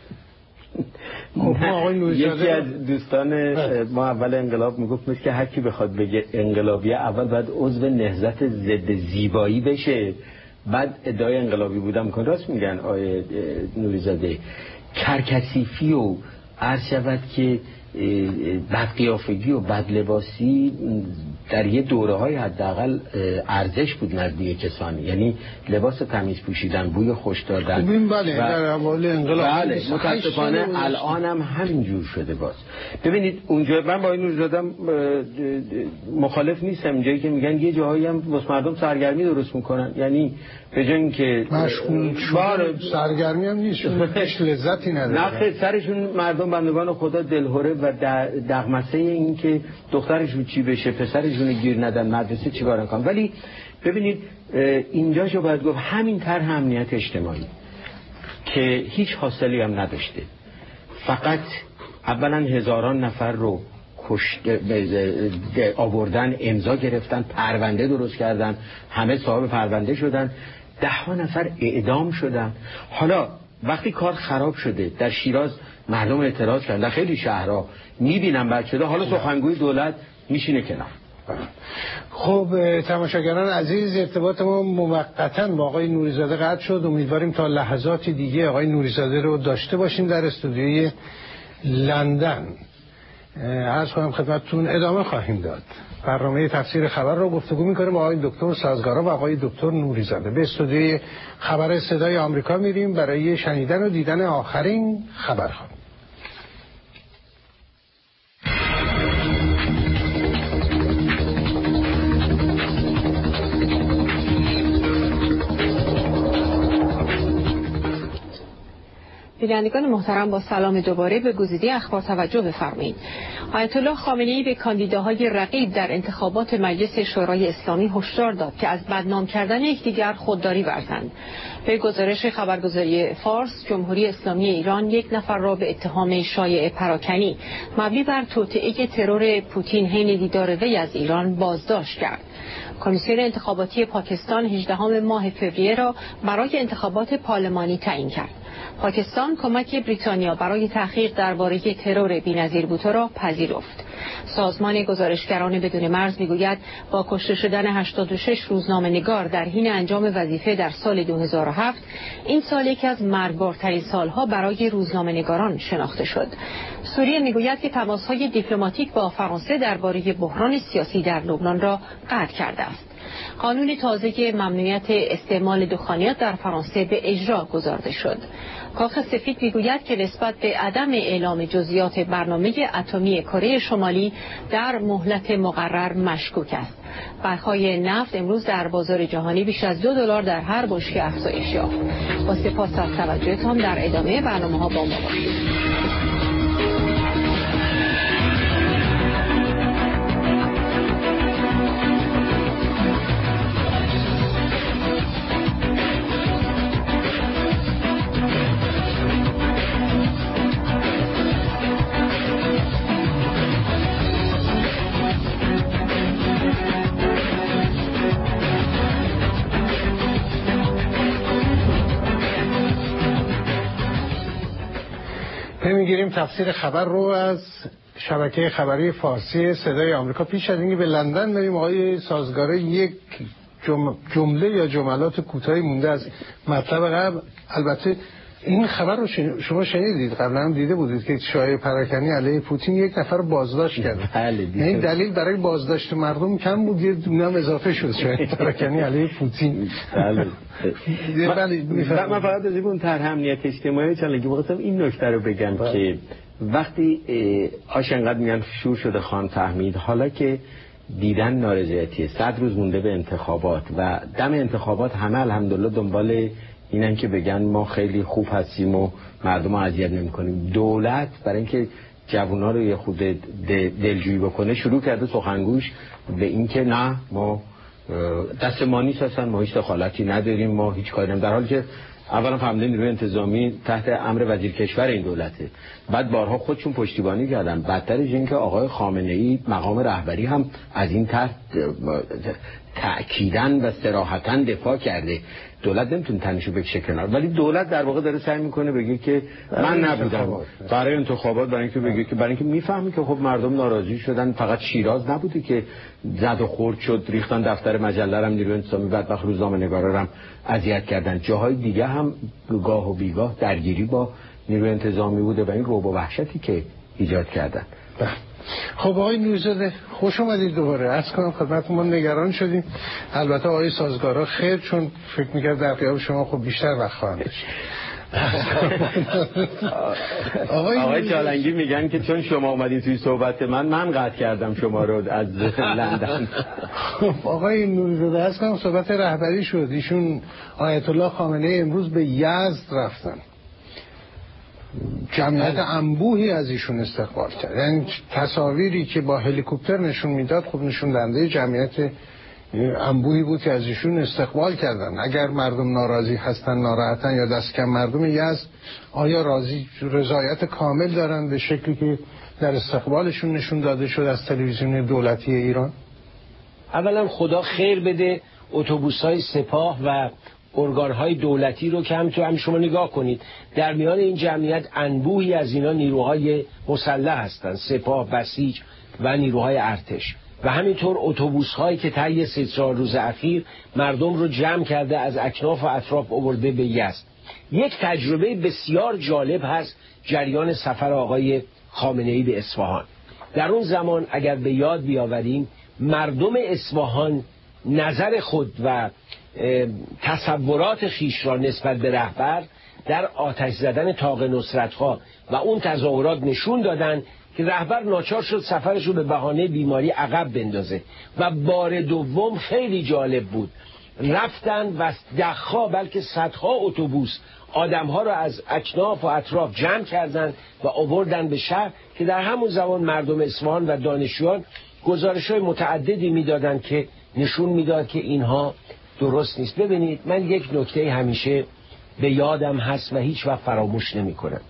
یکی از دوستان ما اول انقلاب میگفت که هر کی بخواد بگه انقلابیه اول باید عضو نهضت ضد زیبایی بشه، بعد ادعای انقلابی بودن میکنه. راست میگن آقای نوریزاده. کرکسیفی و عرض شود که بدقیافگی و بدلباسی در یه دوره های حداقل ارزش بود نزدیک کسانی، یعنی لباس تمیز پوشیدن، بوی خوش دادن. بله در اول انقلاب. بله متاسفانه الان هم همینجور شده. باز ببینید اونجا من با این زدم مخالف نیستم، اینجایی که میگن یه جاهایی هم واسه مردم سرگرمی درست میکنن، یعنی به جای اینکه مشغول سرگرمی هم نیست، هیچ لذتی نداره. نه سرشون مردم بندگان خدا دلهره و دغمسه این که دخترشون چی بشه، پسرشون گیر ندن، مدرسه چیکار کنن. ولی ببینید اینجاشو باید گفت همین طرح امنیت اجتماعی که هیچ حاصلی هم نداشته، فقط اولا هزاران نفر رو کشت آوردن، امضا گرفتن، پرونده درست کردن، همه صاحب پرونده شدن، ده ها نفر اعدام شدن. حالا وقتی کار خراب شده در شیراز مردم اعتراض کردن، خیلی شهرها میبینم بچه‌ها حالا سخنگوی دولت میشینه کنار، خب تماشاگران عزیز، ارتباط ما موقتا با آقای نوری‌زاده قطع شد. امیدواریم تا لحظاتی دیگه آقای نوری‌زاده رو داشته باشیم در استودیوی لندن. عرض کنم خدمتتون ادامه خواهیم داد. برنامه تفسیر خبر رو گفتگو می‌کنیم با آقای دکتر سازگارا و آقای دکتر نوری‌زاده. به استودیوی خبر صدای آمریکا میریم برای شنیدن و دیدن آخرین خبرها. بینندگان محترم، با سلام دوباره به گزیده اخبار توجه بفرمایید. آیت الله خامنه‌ای به کاندیداهای رقیب در انتخابات مجلس شورای اسلامی هشدار داد که از بدنام کردن یکدیگر خودداری ورزند. به گزارش خبرگزاری فارس، جمهوری اسلامی ایران یک نفر را به اتهام شایعه پراکنی مبنی بر توطئه ترور پوتین حین دیدار وی از ایران بازداشت کرد. کمیسیون انتخاباتی پاکستان هجدهم ماه فوریه را برای انتخابات پارلمانی تعیین کرد. پاکستان کمک بریتانیا برای تحقیق درباره ترور بی‌نظیر بوتو را پذیرفت. سازمان گزارشگران بدون مرز میگوید با کشته شدن هشتاد و شش روزنامه‌نگار در حین انجام وظیفه در سال دو هزار و هفت، این سال یکی از مرگبارترین سالها برای روزنامه‌نگاران شناخته شد. سوریه میگوید که تماس‌های دیپلماتیک با فرانسه درباره بحران سیاسی در لبنان را قطع کرده است. قانون تازه ممنوعیت استعمال دخانیات در فرانسه به اجرا گذارده شد. کاخ سفید میگوید که نسبت به عدم اعلام جزئیات برنامه اتمی کره شمالی در مهلت مقرر مشکوک است. برخای نفت امروز در بازار جهانی بیش از دو دلار در هر بشکه افزایش یافت. با سپاس از توجهتان، در ادامه برنامه‌ها با ما باشید. میگیریم تفسیر خبر رو از شبکه خبری فارسی صدای آمریکا. پیش از اینکه به لندن بریم آقای سازگاره، یک جمله یا جملات کوتاهی مونده از مطلب قبل. البته این خبر رو شما شنیدید، قبلا هم دیده بودید که شایعه پراکنی علیه پوتین یک نفر رو بازداشت کرد. این دلیل برای بازداشت مردم کم بود، یه دونه هم اضافه شد شایعه پراکنی علیه پوتین. بله. من فقط از این طرح امنیت اجتماعی چالنگی بخواستم این نکته رو بگم با. که وقتی آش انقدر میگن شور شده خان فهمید، حالا که دیدن نارضایتی صد روز مونده به انتخابات و دم انتخابات همه الحمدلله دنبال اینن که بگن ما خیلی خوب هستیم و مردم رو اذیت نمی‌کنیم. دولت برای اینکه جوونا رو یه خود دلجویی بکنه شروع کرده سخنگوش به این که نه ما دست ما نیست، اصلا ما هیچ دخالتی نداریم، ما هیچ کاری نمی‌کنیم، در حالی که اولا فهمیده نیروی انتظامی تحت امر وزیر کشور این دولته. بعد بارها خودشون پشتیبانی کردن. بدترش این که آقای خامنه‌ای مقام رهبری هم از این تحت تأکیداً و صراحتاً دفاع کرده. دولت نمیتونه تنشو بکشه کنار، ولی دولت در واقع داره سعی میکنه بگه که من نبودم برای انتخابات، برای اینکه بگه که برای اینکه میفهمی که خب مردم ناراضی شدن. فقط شیراز نبوده که زد و خورد شد، ریختن دفتر مجله رو، نیروی انتظامی بدبخت روزنامه‌نگارا رو هم اذیت کردن. جاهای دیگه هم گاه و بیگاه درگیری با نیروی انتظامی بوده و این رعب و وحشتی که ایجاد کردن. خب آقای نوری‌زاده خوش اومدید دوباره. عرض کنم خدمتتون ما نگران شدیم. البته آقای سازگارا خیر، چون فکر می‌کرد در غیاب شما خب بیشتر وقت خواهند داشت. آقای, آقای چالنگی میگن که چون شما اومدید توی صحبت من من قطع کردم شما رو از لندن. آقای نوری‌زاده عرض کنم صحبت رهبری شد. ایشون آیت الله خامنه‌ای امروز به یزد رفتن، جمعیت انبوهی از ایشون استقبال کرد. یعنی تصاویری که با هلیکوپتر نشون میداد خب نشون دهنده جمعیت انبوهی بود که از ایشون استقبال کردن. اگر مردم ناراضی هستن، ناراحتن یا دست کم، مردم یزد آیا راضی رضایت کامل دارن به شکلی که در استقبالشون نشون داده شد از تلویزیون دولتی ایران؟ اولا خدا خیر بده اتوبوس‌های سپاه و ارگان‌های دولتی رو که همینطور هم شما نگاه کنید، در میان این جمعیت انبوهی از اینا نیروهای مسلح هستند، سپاه، بسیج و نیروهای ارتش. و همینطور اتوبوس هایی که طی سه چهار روز اخیر مردم رو جمع کرده از اکناف و اطراف آورده به یزد. یک تجربه بسیار جالب هست جریان سفر آقای خامنه‌ای به اصفهان. در اون زمان اگر به یاد بیاوریم، مردم اصفهان نظر خود و تصورات خیش را نسبت به رهبر در آتش زدن طاق نصرت‌ها و اون تظاهرات نشون دادن که رهبر ناچار شد سفرش رو به بهانه بیماری عقب بندازه. و بار دوم خیلی جالب بود، رفتن و ده‌ها بلکه صدها اتوبوس آدم‌ها رو از اکناف و اطراف جمع کردند و آوردن به شهر که در همون زمان مردم اصفهان و دانشجویان گزارش‌های متعددی میدادند که نشون میداد که اینها درست نیست. ببینید، من یک نکته همیشه به یادم هست و هیچ وقت فراموش نمی‌کنم.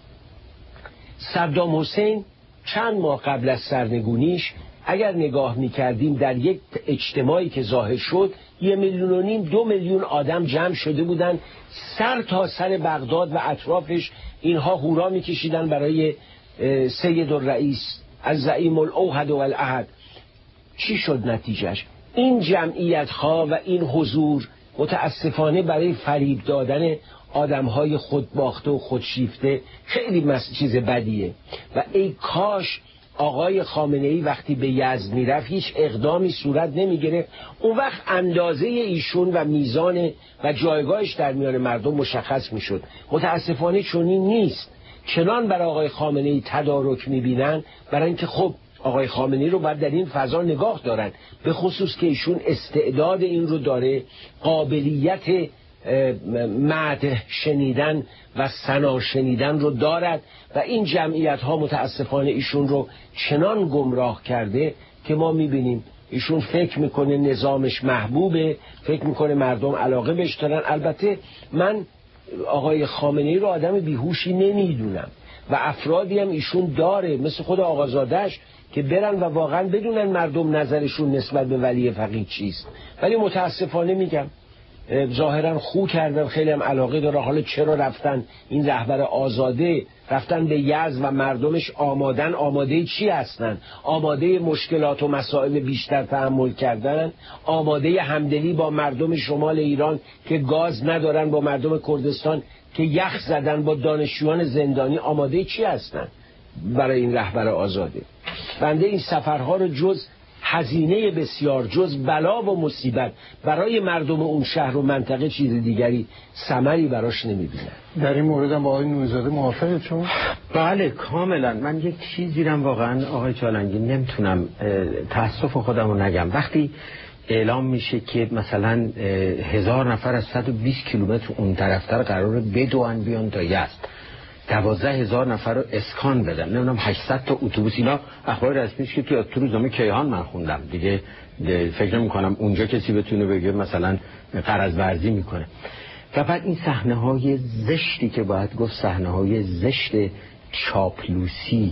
صدام حسین چند ماه قبل از سرنگونیش اگر نگاه می‌کردیم در یک اجتماعی که ظاهر شد، یه میلیون و نیم دو میلیون آدم جمع شده بودن سر تا سر بغداد و اطرافش. اینها هورا می‌کشیدن برای سید الرئیس از زعیم الاوحد و الاحد. چی شد نتیجهش؟ این جمعیت ها و این حضور متاسفانه برای فریب دادن آدمهای خودباخته و خودشیفته خیلی چیز بدیه. و ای کاش آقای خامنه‌ای وقتی به یزد میرفت هیچ اقدامی صورت نمیگرفت. اون وقت اندازه ایشون و میزان و جایگاهش در میان مردم مشخص میشد. متاسفانه چنین نیست. چنان بر آقای خامنه‌ای تدارک میبینن برای اینکه خب آقای خامنه‌ای رو باید در این فضا نگاه دارن، به خصوص که ایشون استعداد این رو داره، قابلیت مدح شنیدن و ثنا شنیدن رو دارد و این جمعیت ها متاسفانه ایشون رو چنان گمراه کرده که ما میبینیم ایشون فکر میکنه نظامش محبوبه، فکر میکنه مردم علاقه بهش دارن. البته من آقای خامنه‌ای رو آدم بیهوشی نمیدونم و افرادی هم ایشون داره مثل خود آقازاده‌اش که برن و واقعا بدونن مردم نظرشون نسبت به ولی فقیه چیست. ولی متاسفانه میگم ظاهرا خو کردن، خیلی هم علاقه داره. حالا چرا رفتن این رهبر آزاده رفتن به یزد و مردمش آمادن؟ آماده چی هستن؟ آماده مشکلات و مسائل بیشتر تحمل کردن؟ آماده همدلی با مردم شمال ایران که گاز ندارن، با مردم کردستان که یخ زدن، با دانشجویان زندانی؟ آماده چی هستن برای این رهبر آزاده؟ بنده این سفرها رو جز هزینه بسیار، جز بلا و مصیبت برای مردم اون شهر و منطقه چیز دیگری ثمری براش نمیبینن. در این مورد هم با آقای نوری‌زاده موافقید شما؟ بله کاملا. من یک چیزی رو واقعا آقای چالنگی نمیتونم تاسف خودم رو نگم. وقتی اعلام میشه که مثلا هزار نفر از صد و بیست کیلومتر اون طرفتر قراره بدوان بیان تا یزد، دوازده هزار نفر رو اسکان بدن، نمیدونم هشتصد تا اتوبوس، اینا اخبار رسمیش که تو تو روزنامه کیهان من خوندم دیگه. فکر نمی کنم اونجا کسی بتونه بگه مثلا قرض ورزی میکنه. و بعد این صحنه های زشتی که باید گفت صحنه های زشت چاپلوسی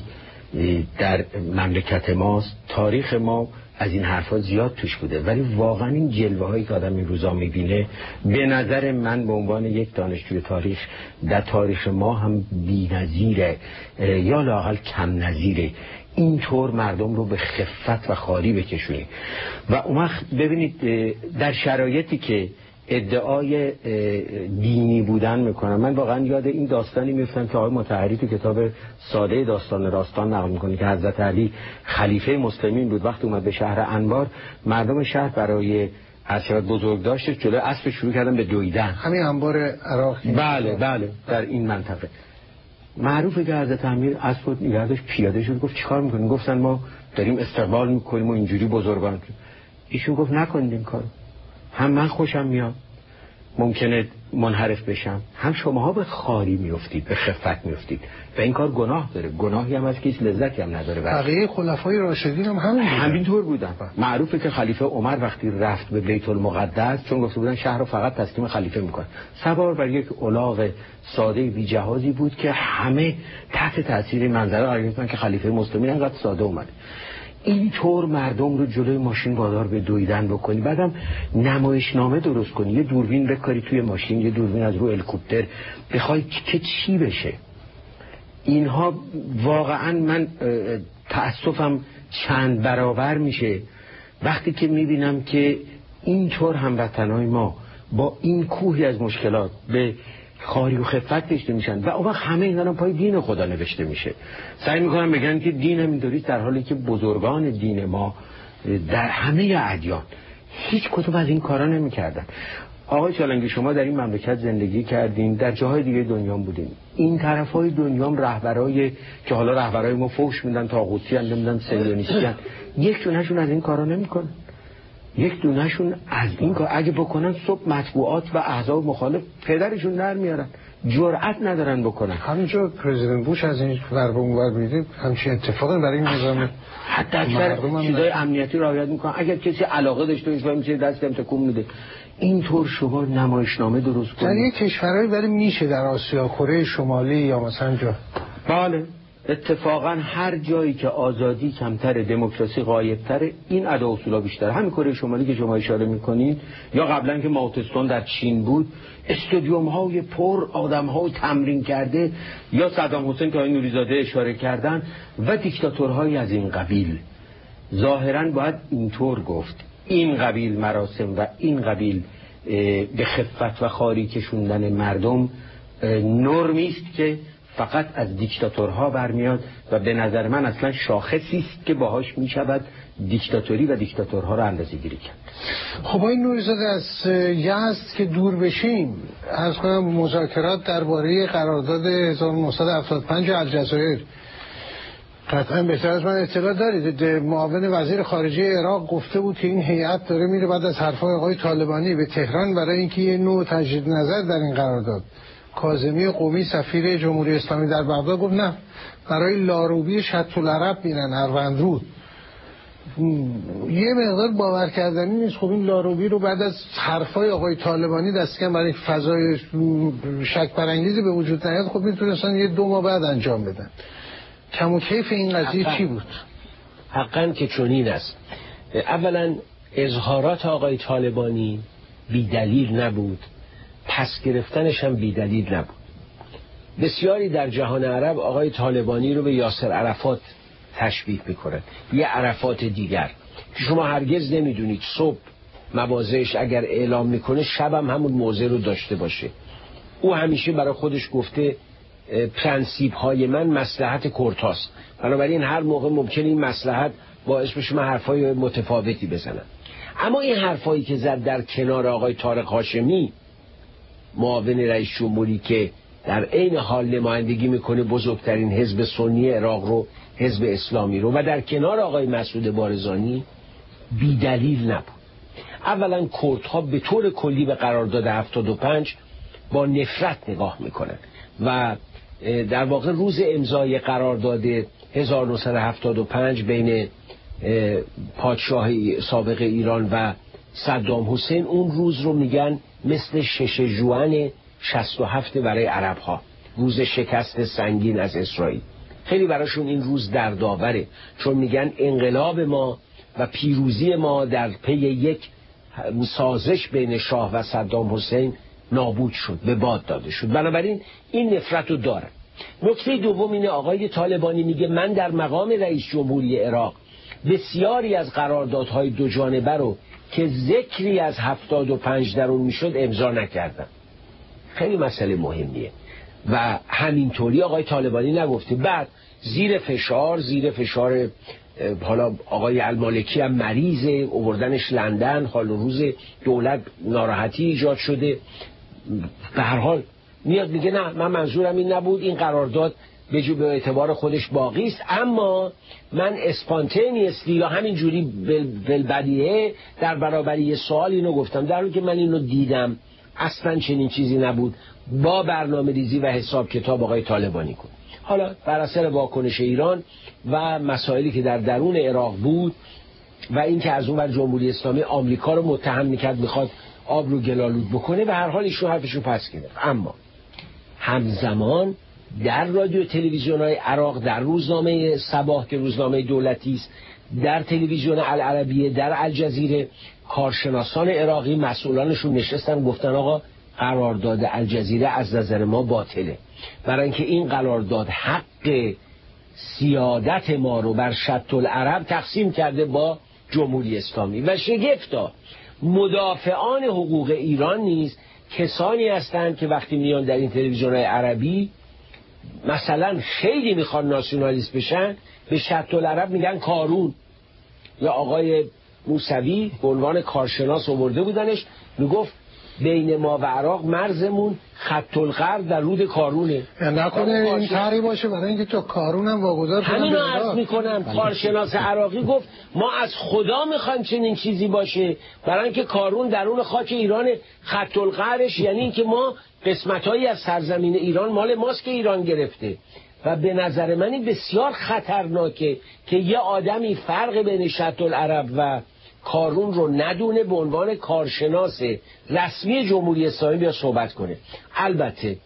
در مملکت ماست. تاریخ ما از این حرفا زیاد توش بوده، ولی واقعا این جلوه هایی که آدم این روزا میبینه به نظر من به عنوان یک دانشجوی تاریخ در تاریخ ما هم بی‌نظیره یا لااقل کم نظیره. اینطور مردم رو به خفت و خاری بکشونی و اون وقت ببینید در شرایطی که ادعای دینی بودن میکنم. من واقعا یاد این داستانی میفتم که آقای مطهری تو کتاب ساده داستان راستان نقل میکنه که حضرت علی خلیفه مسلمین بود. وقتی اومد به شهر انبار، مردم شهر برای ارشاد بزرگ داشتش جلوی اسب شروع کردن به دویدن. همین انبار عراق. بله بله در این منطقه معروفه که حضرت امیر اسب نگهداشت، پیاده شد، گفت چیکار میکنین؟ گفتن ما داریم استقبال میکنیم و اینجوری بزرگان. ایشون گفت نکنید این کارو، هم من خوشم میاد ممکنه منحرف بشم، هم شماها به خاری میافتید، به خفت میافتید و این کار گناه داره. گناهی هم از که هیچ لذتی هم نداره. بقیه خلفای راشدین هم همین بودن. همینطور بودن. معروفه که خلیفه عمر وقتی رفت به بیت المقدس، چون گفته بودن شهر رو فقط تسلیم خلیفه میکنه، سوار بر یک الاغ ساده بی جهازی بود که همه تحت تاثیر منظره قرار گرفتن که خلیفه مسلمین انقدر ساده اومد. اینطور مردم رو جلوی ماشین وادار به دویدن بکنی، بعدم نمایشنامه درست کنی، یه دوربین بکاری توی ماشین، یه دوربین از رو هلیکوپتر، بخوای که چی بشه. اینها واقعا من تأسفم چند برابر میشه وقتی که میبینم که اینطور هموطنای ما با این کوهی از مشکلات به خاری و خفت کشته میشن و اون وقت همه اینا پای دین خدا نوشته میشه، سعی میکنن بگن که دین همینطوری، در حالی که بزرگان دین ما در همه ادیان هیچ کدوم از این کارا نمیکردن. آقای چالنگی شما در این مملکت زندگی کردین، در جاهای دیگه دنیا بودین، این طرفای دنیا رهبرای که حالا رهبرای ما فوش میدن، طاغوتی ان، نمیدن صهیونیستی ان، یک دونهشون از این کارا نمیکنن. یک دونهشون از این کار اگه بکنن صبح مطبوعات و احزاب مخالف پدرشون در میارن، جرأت ندارن بکنن. همینجا پرزیدنت بوش از این ور به اون ور میدید همچین اتفاقی برای این نظام حتی اکثر چیزای امنیتی رعایت میکنن. اگر کسی علاقه داشته باشه میشه دست تکون میده. اینطور شما نمایشنامه درست کنید. در یک کشورهایی ولی میشه در آسیا، کره شمالی یا مثلا جا. بله اتفاقا هر جایی که آزادی کمتره، دموکراسی غایب‌تره، این ادا اصولا بیشتره. همین کره شمالی که شما اشاره میکنید، یا قبلا که ماوتستون در چین بود، استادیوم های پر آدم های تمرین کرده، یا صدام حسین که آقای نوری‌زاده اشاره کردن و دیکتاتورهای از این قبیل. ظاهرا باید اینطور گفت این قبیل مراسم و این قبیل به خفت و خاری کشوندن مردم نرمی است که فقط از دیکتاتورها برمیاد و به نظر من اصلا شاخصی است که باهاش میشود دیکتاتوری و دیکتاتورها رو اندازه‌گیری کرد. خب این نوری‌زاده از یزد که دور بشیم، از کنم مذاکرات درباره قرارداد هزار و نهصد و هفتاد و پنج الجزایر، قطعا بهتر از من اطلاع دارید. معاون وزیر خارجه عراق گفته بود که این هیئت داره میره بعد از حرفای آقای طالبانی به تهران برای اینکه یه نوع تجدید نظر در این قرارداد. کاظمی قمی سفیر جمهوری اسلامی در بغداد گفت نه، برای لاروبی شط العرب میرن اروندرود. یه مقدار باور کردنی نیست. خب این لاروبی رو بعد از حرفای آقای طالبانی دست کم برای فضای شک برانگیزی به وجود نیاد، خب میتونستن یه دو ماه بعد انجام بدن. کم و کیف این قضیه حقا. چی بود؟ حقا که چنین است. اولا اظهارات آقای طالبانی بی دلیل نبود، پس گرفتنش هم بی دلیل نبود. بسیاری در جهان عرب آقای طالبانی رو به یاسر عرفات تشبیه میکنن، یه عرفات دیگر که شما هرگز نمیدونید صبح مواضعش اگر اعلام میکنه شبم همون موضع رو داشته باشه. او همیشه برای خودش گفته پرنسیپ های من مصلحت کردهاست، بنابراین هر موقع ممکنه این مصلحت باعث بشه من حرفای متفاوتی بزنم. اما این حرفایی که زد در کنار آقای طارق هاشمی معاون رئیس جمهوری که در عین حال نمایندگی میکنه بزرگترین حزب سنی عراق رو، حزب اسلامی رو، و در کنار آقای مسعود بارزانی، بی دلیل نبود. اولا کردها به طور کلی به قرارداد هفتاد و پنج با نفرت نگاه میکنن و در واقع روز امضای قرارداد هزار و نهصد و هفتاد و پنج بین پادشاه سابق ایران و صدام حسین، اون روز رو میگن مثل شش ژوئن شصت و هفت برای عرب ها، روز شکست سنگین از اسرائیل. خیلی براشون این روز دردآوره، چون میگن انقلاب ما و پیروزی ما در پی یک سازش بین شاه و صدام حسین نابود شد، به باد داده شد. بنابراین این نفرت رو دارن. نکته دوم اینه آقای طالبانی میگه من در مقام رئیس جمهوری عراق بسیاری از قراردادهای دو جانبه رو که ذکری از هفتاد و پنج در اون میشد امضا نکردم. خیلی مسئله مهمیه و همینطوری آقای طالبانی نگفته. بعد زیر فشار زیر فشار حالا آقای المالکی هم مریضه، آوردنش لندن، حال و روز دولت ناراحتی ایجاد شده، به هر حال میاد میگه نه من منظورم این نبود، این قرارداد به جو به اعتبار خودش باقی است، اما من اسپانتینیسلی یا همینجوری بالبدیهه در برابر یه سوال اینو گفتم، در حالی که من اینو دیدم اصلا چنین چیزی نبود. با برنامه ریزی و حساب کتاب آقای طالبانی کن. حالا بر اثر واکنش ایران و مسائلی که در درون عراق بود و اینکه از اون ور جمهوری اسلامی آمریکا رو متهم میکرد میخواد آب رو گلالود بکنه، و هر حال ایشون حرفشو پس گرفت. اما همزمان در رادیو تلویزیون‌های عراق، در روزنامه صباح که روزنامه دولتی است، در تلویزیون العربیه، در الجزیره، کارشناسان عراقی مسئولانشون نشستن گفتن آقا قرارداد الجزیره از نظر ما باطله، برای اینکه این قرارداد حق سیادت ما رو بر شط العرب تقسیم کرده با جمهوری اسلامی. و شگفتا مدافعان حقوق ایران نیز کسانی هستند که وقتی میان در این تلویزیون‌های عربی مثلا خیلی میخوان ناسیونالیست بشن، به شط العرب میگن کارون. یا آقای موسوی به عنوان کارشناس آورده بودنش، میگفت بین ما و عراق مرزمون خط القرب در رود کارونه. نکنه این کاری باشه برای اینکه تو کارون هم واگذار کنن. همینو عرض میکنم. کارشناس عراقی گفت ما از خدا میخوایم چنین چیزی باشه، برای اینکه کارون درون خاک ایران، خط القربش یعنی اینکه ما قسمتایی از سرزمین ایران مال ماست که ایران گرفته. و به نظر من این بسیار خطرناکه که یه آدمی فرق بین شط العرب و کارون رو ندونه، به عنوان کارشناس رسمی جمهوری اسلامی بیا صحبت کنه. البته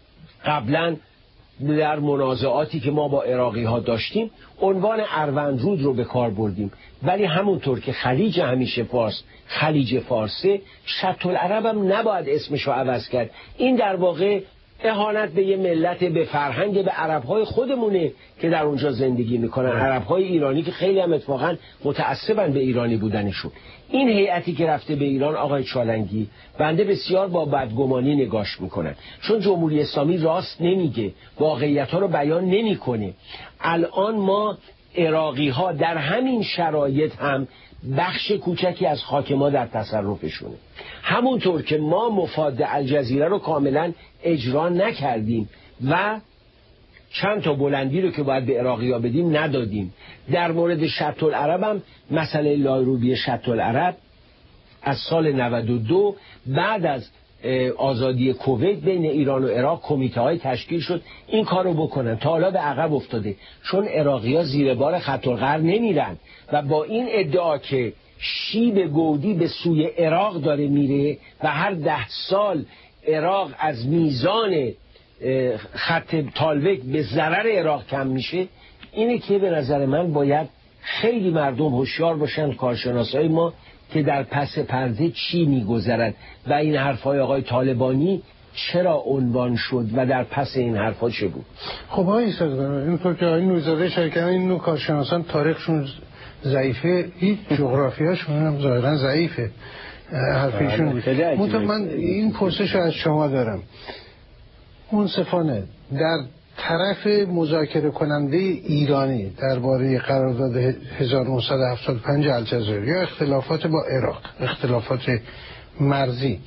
قبلا در منازعاتی که ما با عراقی ها داشتیم عنوان اروندرود رو به کار بردیم، ولی همونطور که خلیج همیشه فارس خلیج فارسه، شط العرب هم نباید اسمش رو عوض کرد. این در واقع اهانت به یه ملت، به فرهنگ، به عربهای خودمونه که در اونجا زندگی میکنن، عربهای ایرانی که خیلی هم اتفاقا متعصبن به ایرانی بودنشون. این هیئتی که رفته به ایران آقای چالنگی، بنده بسیار با بدگمانی نگاش میکنن، چون جمهوری اسلامی راست نمیگه، واقعیت ها رو بیان نمیکنه. الان ما عراقی ها در همین شرایط هم بخش کوچکی از خاک ما در تصرفشونه، همونطور که ما مفاد الجزیره رو کاملا اجرا نکردیم و چند تا بلندی رو که باید به عراقی ها بدیم ندادیم. در مورد شط العرب هم مسئله لایروبی شط العرب از سال نود و دو بعد از آزادی کویت بین ایران و عراق کمیته های تشکیل شد این کارو بکنن، تا حالا به عقب افتاده، چون عراقی ها زیر بار خط القرب نمیرن و با این ادعا که شیب گودی به سوی عراق داره میره و هر ده سال عراق از میزان خط تالوک به ضرر عراق کم میشه، اینه که به نظر من باید خیلی مردم هوشیار باشن، کارشناسای ما، که در پس پرده چی میگذرد و این حرفای آقای طالبانی چرا عنوان شد و در پس این حرفا چه بود. خب های اینطور که آقای نوزاده شرکت این نوع کارشناسان تاریخشون ضعیفه، هیچ جغرافیاشون هم ظاهرا ضعیفه حرفیشون. منطقه من این پرسش رو از شما دارم، منصفانه در طرف مذاکره کننده ایرانی درباره قرارداد هزار و نهصد و هفتاد و پنج الجزایر یا اختلافات با عراق، اختلافات مرزی،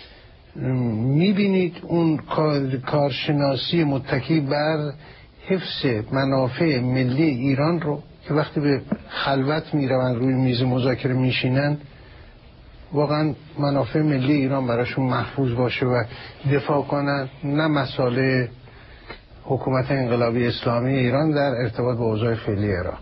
میبینید اون کارشناسی متکی بر حفظ منافع ملی ایران رو که وقتی به خلوت میروند روی میز مذاکره میشینن واقعا منافع ملی ایران براشون محفوظ باشه و دفاع کنن، نه مسائل حکومت انقلابی اسلامی ایران در ارتباط با اوضاع فعلی عراق؟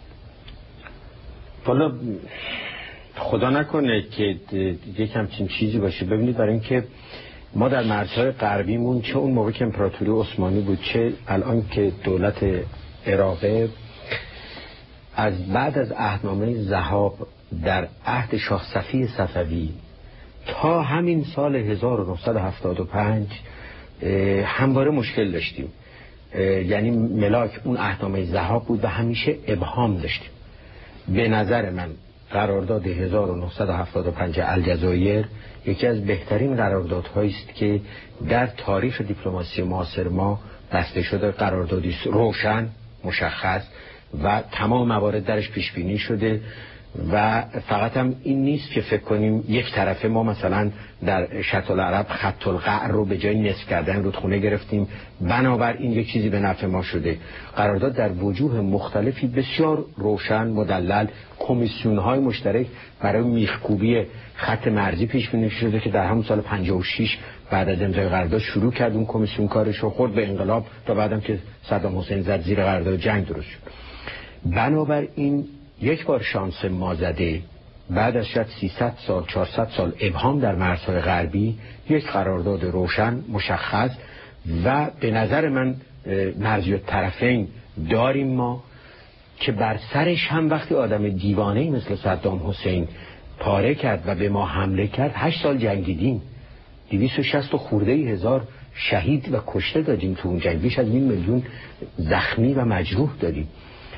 والا خدا نکنه که یک همچین چیزی باشه. ببینید، برای اینکه ما در مرزهای غربیمون، چه اون موقع که امپراتوری عثمانی بود، چه الان که دولت عراقه، از بعد از عهدنامه ذهاب در عهد شاه صفی صفوی تا همین سال هزار و نهصد و هفتاد و پنج همواره مشکل داشتیم. یعنی ملاک اون عهدنامه ذهاب بود و همیشه ابهام داشتیم. به نظر من قرارداد هزار و نهصد و هفتاد و پنج الجزایر یکی از بهترین قراردادهایی است که در تاریخ دیپلماسی معاصر ما بسته شده. قراردادی روشن، مشخص و تمام موارد درش پیش بینی شده و فقط هم این نیست که فکر کنیم یک طرفه ما مثلا در شط العرب خط القعر رو به جای نصف کردن رودخونه گرفتیم، بنابراین یک چیزی به نفع ما شده. قرارداد در وجوه مختلفی بسیار روشن، مدلل، کمیسیون‌های مشترک برای میخکوبی خط مرزی پیش بینی شده که در همون سال پنجاه و شش بعد از امضای قرارداد شروع کرد اون کمیسیون کارش رو، خورد به انقلاب تا بعدم که صدام حسین زد زیر قرارداد جنگ درست شد. بنابراین یک بار شانس ما زده بعد از شاید سیصد سال چهارصد سال ابهام در مرزهای غربی، یک قرارداد روشن، مشخص و به نظر من مرزی الطرفین داریم ما که بر سرش هم وقتی آدم دیوانه‌ای مثل صدام حسین پاره کرد و به ما حمله کرد، هشت سال جنگیدیم، دویست و شصت خورده هزار شهید و کشته دادیم تو اون جنگ، بیش از نیم میلیون زخمی و مجروح دادیم.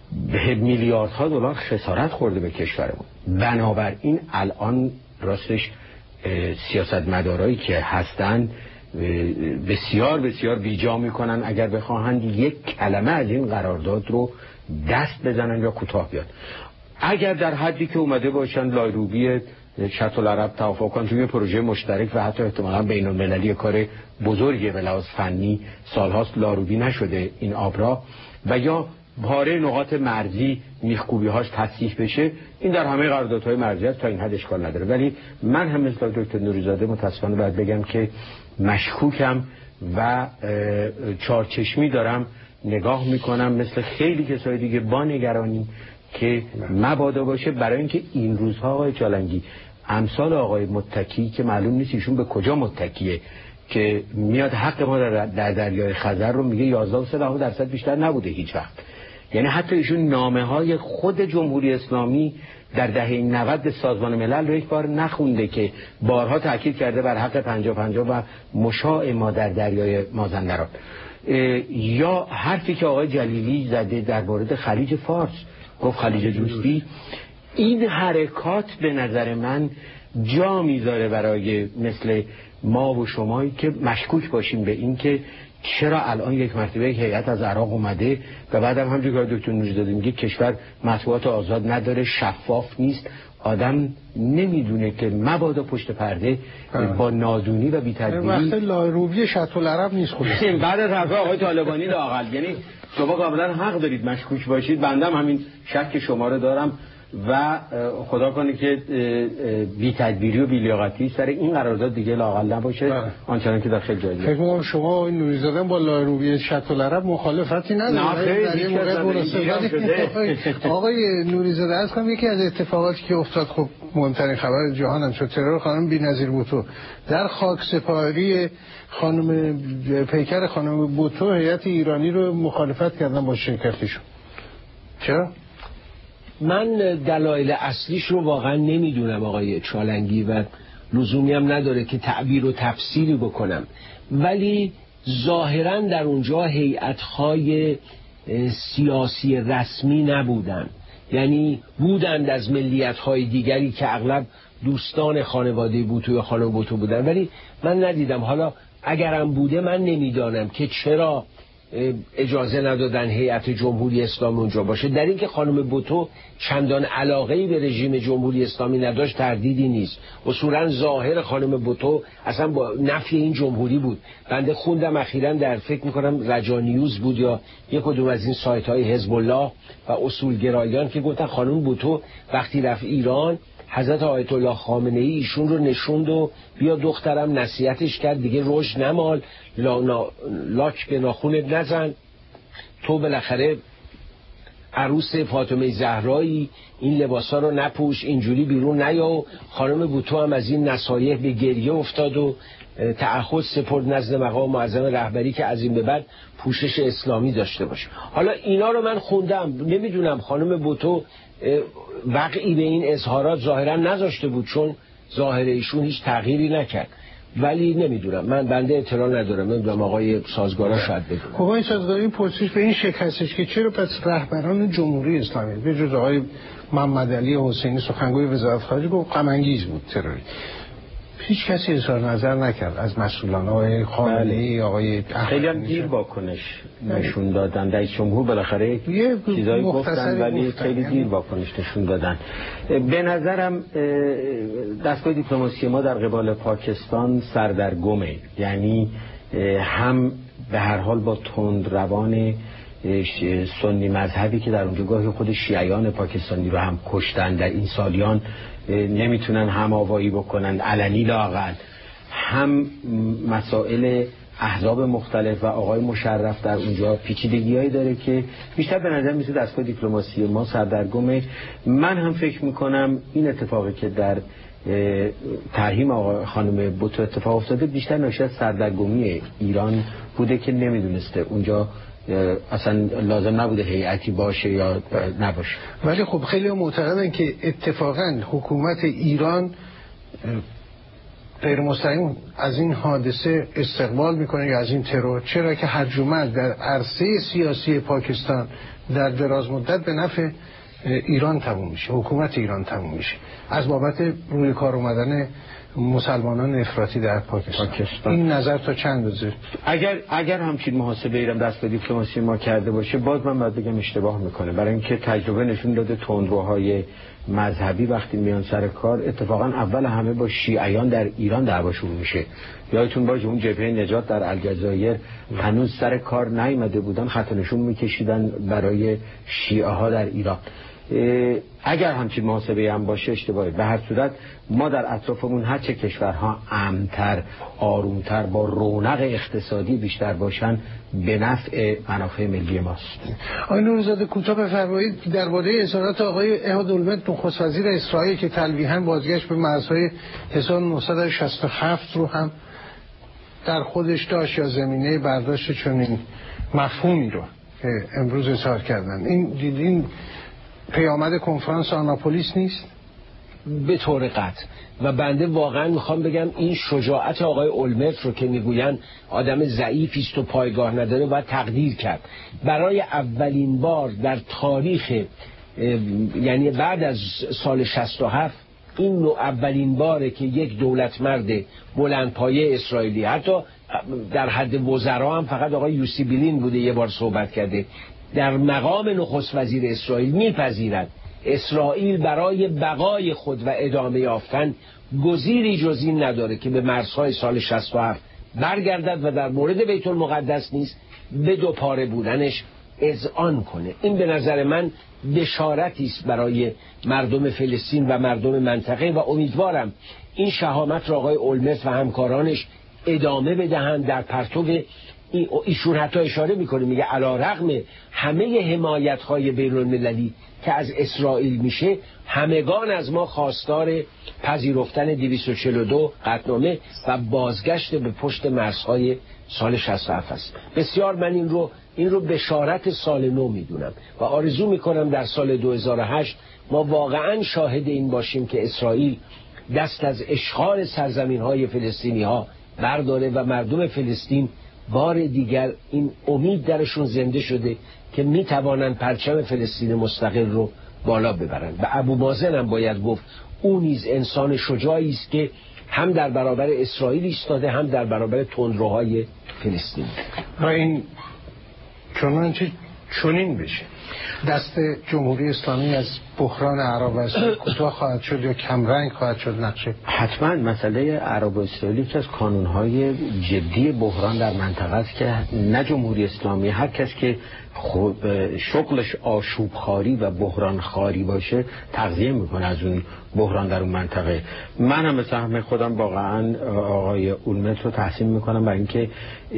به میلیاردها دلار خسارت خورده به کشورمون. بنابراین الان راستش سیاستمدارایی که هستن بسیار بسیار بیجا میکنن اگر بخواهند یک کلمه از این قرارداد رو دست بزنن یا کوتاه بیان. اگر در حدی که اومده باشن لایروبی شط العرب توافق کنن توی پروژه مشترک و حتی احتمالاً بین المللی، کار بزرگی به لحاظ فنی، سالهاست لایروبی نشده این آبراه، و یا باره نقاط مرزی میخکوبی هاش تصحیح بشه، این در همه قراردادهای مرزی هست، تا این حد اشکال نداره. ولی من هم مثل دکتر نوری‌زاده متاسفانه باید بگم که مشکوکم و چارچشمی دارم نگاه میکنم مثل خیلی کسای دیگه با نگرانی که مبادا باشه، برای اینکه این روزها آقای چالنگی امثال آقای متکی که معلوم نیست ایشون به کجا متکیه که میاد حق ما در, در دریای خزر رو میگه یازده و سه دهم درصد بیشتر نبوده هیچ وقت. یعنی حتی ایشون نامه های خود جمهوری اسلامی در دهه نود سازمان ملل رو یک بار نخونده که بارها تاکید کرده بر حق پنجاه پنجاه و مشاع ما در دریای مازندران. یا حرفی که آقای جلیلی زده در مورد خلیج فارس، گفت خلیج دوستی. این حرکات به نظر من جا میذاره برای مثل ما و شمایی که مشکوک باشیم به این که چرا الان یک مرتبه هیئت از عراق اومده و بعدم همونجوری که دکتر نوری‌زاده میگه کشور مطبوعات آزاد نداره، شفاف نیست، آدم نمیدونه که مبادا پشت پرده با نادونی و بی‌تدبیری وقت لایروبی شط العرب نیست خلاص بعد از حرف آقای طالبانی لااقل. یعنی شما کاملا حق دارید مشکوک باشید، بنده همین شک شما رو دارم و خدا کنه که بی تدبیری و بی لیاقتی سر این قرارداد دیگه لااقل نباشه آنچنان که در خیلی جایی. فکر می‌کنم شما نوری‌زاده با لایروبی شط العرب مخالفتی ندارید. آقای نوری‌زاده از کنم یکی از اتفاقاتی که افتاد، خب مهمترین خبر جهان هم شد ترور خانم بی‌نظیر بوتو. در خاکسپاری خانم پیکر خانم بوتو هیئت ایرانی رو مخالفت کردن با شرکتشون. چرا؟ من دلایل اصلیش رو واقعا نمیدونم آقای چالنگی و لزومی هم نداره که تعبیر و تفسیری بکنم، ولی ظاهرا در اونجا هیئت‌های سیاسی رسمی نبودن، یعنی بودند از ملیت‌های دیگری که اغلب دوستان خانواده بوتو یا خانم بوتو بودن، ولی من ندیدم. حالا اگرم بوده من نمیدانم که چرا اجازه ندادن هیئت جمهوری اسلامی اونجا باشه. در اینکه خانم بوتو چندان علاقه‌ای به رژیم جمهوری اسلامی نداشت تردیدی نیست. اصولا ظاهر خانم بوتو اصلا با نفی این جمهوری بود. بنده خوندم اخیراً در فکر می‌کنم رجا نیوز بود یا یک کدوم از این سایت‌های حزب الله و اصولگرایان که گفتن خانم بوتو وقتی رفت ایران حضرت آیت الله خامنه ای ایشون رو نشوند و بیا دخترم نصیحتش کرد دیگه رشد نمال، لا نا... لاک به ناخونت نزن، تو بالاخره عروس فاطمه زهرایی، این لباسا رو نپوش، اینجوری بیرون نیا. و خانم بوتو هم از این نصایح به گریه افتاد و تعهد سپرد نزد مقام معظم رهبری که از این به بعد پوشش اسلامی داشته باشه. حالا اینا رو من خوندم، نمیدونم خانم بوتو وقعی به این اظهارات ظاهرا نذاشته بود چون ظاهر ایشون هیچ تغییری نکرد، ولی نمیدونم، من بنده اطلاع ندارم، نمیدونم آقای سازگارا شاید بدونم. خب آقای سازگاری پرسش به این شکل هستش که چرا پس رهبران جمهوری اسلامی به جز آقای محمد علی حسینی سخنگوی وزارت خارجه گفت غم انگیز بود تروری، هیچ کسی اظهار نظر نکرد از مسئولان، آقای خامنه‌ای، آقای خیلی هم دیر واکنش نشون دادن. رئیس جمهور بالاخره چیزایی گفتن ولی خیلی دیر واکنش نشون دادن. به نظرم دستگاه دیپلماسی ما در قبال پاکستان سردرگمه، یعنی هم به هر حال با تند روان سنی مذهبی که در اونجا گاهی خود شیعیان پاکستانی رو هم کشتن در این سالیان نمیتونن هم آوایی بکنن علنی لااقل، هم مسائل احزاب مختلف و آقای مشرف در اونجا پیچیدگی‌هایی داره که بیشتر به نظر میسه دستگاه دیپلماسی ما سردرگمه. من هم فکر میکنم این اتفاقی که در ترحیم آقای خانم بوتو اتفاق افتاده بیشتر ناشی از سردرگمی ایران بوده که نمیدونسته اونجا اصلا لازم نبوده هیئتی باشه یا نباشه. ولی خب خیلی معتقدن که اتفاقا حکومت ایران غیر مستقیم از این حادثه استقبال میکنه یا از این ترور؟ چرا که هرج و مرج در عرصه سیاسی پاکستان در دراز مدت به نفع ایران تموم میشه، حکومت ایران تموم میشه از بابت روی کار اومدن مسلمانان افراطی در پاکستان. پاکستان این نظر تا چند روزه؟ اگر اگر همچین محاسبه ایران دست به دیپلماسی ما کرده باشه، باز من باید بگم اشتباه میکنه، برای اینکه تجربه نشون داده تندروهای مذهبی وقتی میان سر کار اتفاقا اول همه با شیعیان در ایران دعوا شروع میشه. یادتون باشه اون جبهه نجات در الجزایر هنوز سر کار نیامده بودن، خط نشون میکشیدن برای شیعه ها در ایران. اگر همچین محاسبه هم باشه اشتباهه. به هر صورت ما در اطرافمون هر چه کشورها امن‌تر، آرومتر، با رونق اقتصادی بیشتر باشن به نفع منافع ملی ماست. آقای نوری‌زاده کوتاه بفرمایید درباره اظهارات آقای احاد اولمرت نخست وزیر اسرائیل که تلویحاً بازگشت به مرزهای هزار و نهصد و شصت و هفت رو هم در خودش داشت یا زمینه برداشت چنین مفهومی رو که امروز اظهار کردن. این دیدین پیامد کنفرانس آناپولیس نیست؟ به طور قطع. و بنده واقعا میخوام بگم این شجاعت آقای اولمرت رو که میگوین آدم ضعیفی است و پایگاه نداره باید تقدیر کرد. برای اولین بار در تاریخ یعنی بعد از سال شصت و هفت این نوع اولین باره که یک دولت مرد بلندپایه اسرائیلی، حتی در حد وزرا هم فقط آقای یوسی بیلین بوده یه بار صحبت کرده، در مقام نخست وزیر اسرائیل میپذیرد اسرائیل برای بقای خود و ادامه یافتن گزیری جز این نداره که به مرزهای سال شصت و هفت برگردد و در مورد بیت المقدس نیست به دو پاره بودنش اذعان کنه. این به نظر من بشارتی است برای مردم فلسطین و مردم منطقه و امیدوارم این شهامت را آقای اولمرت و همکارانش ادامه بدهند. در پرتو ایشون حتی اشاره میکنه، میگه علیرغم همه حمایت‌های بین‌المللی که از اسرائیل میشه، همگان از ما خواستار پذیرفتن دویست و چهل و دو قطعنامه و بازگشت به پشت مرزهای سال شصت و هفت است. بسیار من این رو این رو بشارت سال نو میدونم و آرزو میکنم در سال دو هزار و هشت ما واقعا شاهد این باشیم که اسرائیل دست از اشغال سرزمین‌های فلسطینی‌ها برداره و مردم فلسطین بار دیگر این امید درشون زنده شده که میتوانن پرچم فلسطین مستقل رو بالا ببرن. و ابو مازن هم باید گفت او نیز انسان شجاعی است که هم در برابر اسرائیل ایستاده هم در برابر تندروهای فلسطین. و این چنانچه چنین بشه دست جمهوری اسلامی از بحران عرب و اسرائیل کوتاه خواهد شد یا کمرنگ خواهد شد نقشه؟ حتما مسئله عرب و اسرائیل که از کانونهای جدی بحران در منطقه است که نه جمهوری اسلامی، هر کس که شغلش آشوب خاری و بحران خاری باشه تغذیه میکنه از اون بحران در اون منطقه. من هم به سهم خودم واقعا آقای اولمرت رو تحسین میکنم برای اینکه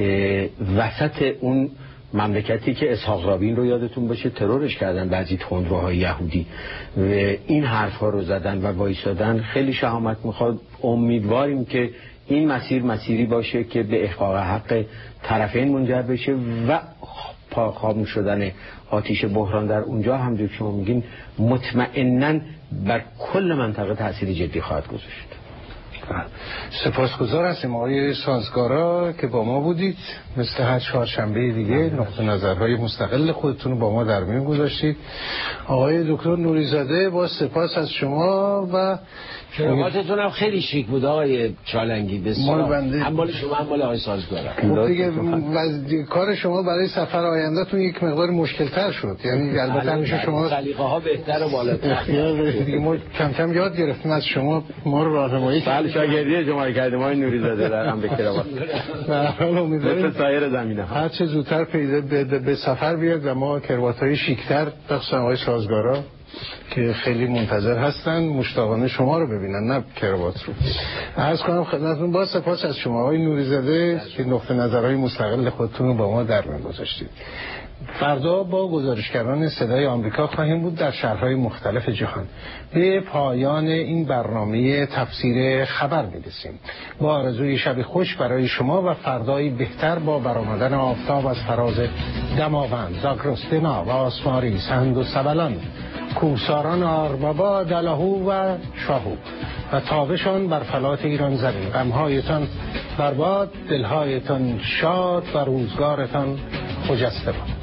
وسط اون مملکتی که اسحاق رابین رو یادتون باشه ترورش کردن بعضی تندروهای یهودی و این حرفها رو زدن و وایسادن، خیلی شهامت میخواد. امیدواریم که این مسیر مسیری باشه که به احقاق حق طرفین منجر بشه و پا خاموش شدن آتیش بحران در اونجا هم که شما میگین مطمئناً بر کل منطقه تأثیر جدی خواهد گذاشت. سپاسگزار هستیم آقای سازگارا که با ما بودید، مثل هر چهارشنبه دیگه نقطه نظرهای مستقل خودتون رو با ما در میون گذاشتید. آقای دکتر نوری‌زاده با سپاس از شما و کراواتتون هم خیلی شیک بود آقای چالنگی، بسیار هم مال شما هم مال آقای سازگارا. خب دیگه کار شما برای سفر آیندهتون یک مقدار مشکل‌تر شد، یعنی البته همیشه شما سلیقه ها بهتر و بالاتر دیگه ما کم کم یاد گرفتیم از شما، ما رو راهنمایی بله شاگردی شما کردیم آقای نوری‌زاده در هم به کراوات. به هر حال امیدواریم سایر زمینه‌ها هر چه زودتر پیدا به سفر بیاد و ما کراوات‌های شیک‌تر بخصوصا آقای سازگارا که خیلی منتظر هستن مشتاقانه شما رو ببینن نه کراوات رو. عرض کنم خدمتتون با سپاس از شما آقای نوری‌زاده که نقطه نظرهای مستقل خودتون رو با ما در میون گذاشتید. فردا با گزارشگران صدای آمریکا خواهیم بود در شهرهای مختلف جهان. به پایان این برنامه تفسیر خبر می‌رسیم. با آرزوی شب خوش برای شما و فردایی بهتر با برآمدن آفتاب از فراز دماوند، زاگرستنا و آسماری، سند و سبلان، کوساران آربابا، دلهو و شاهو. و تابشان بر فلات ایران زدیم. غمهایتان برباد، دلهایتان شاد و روزگارتان خجسته باد.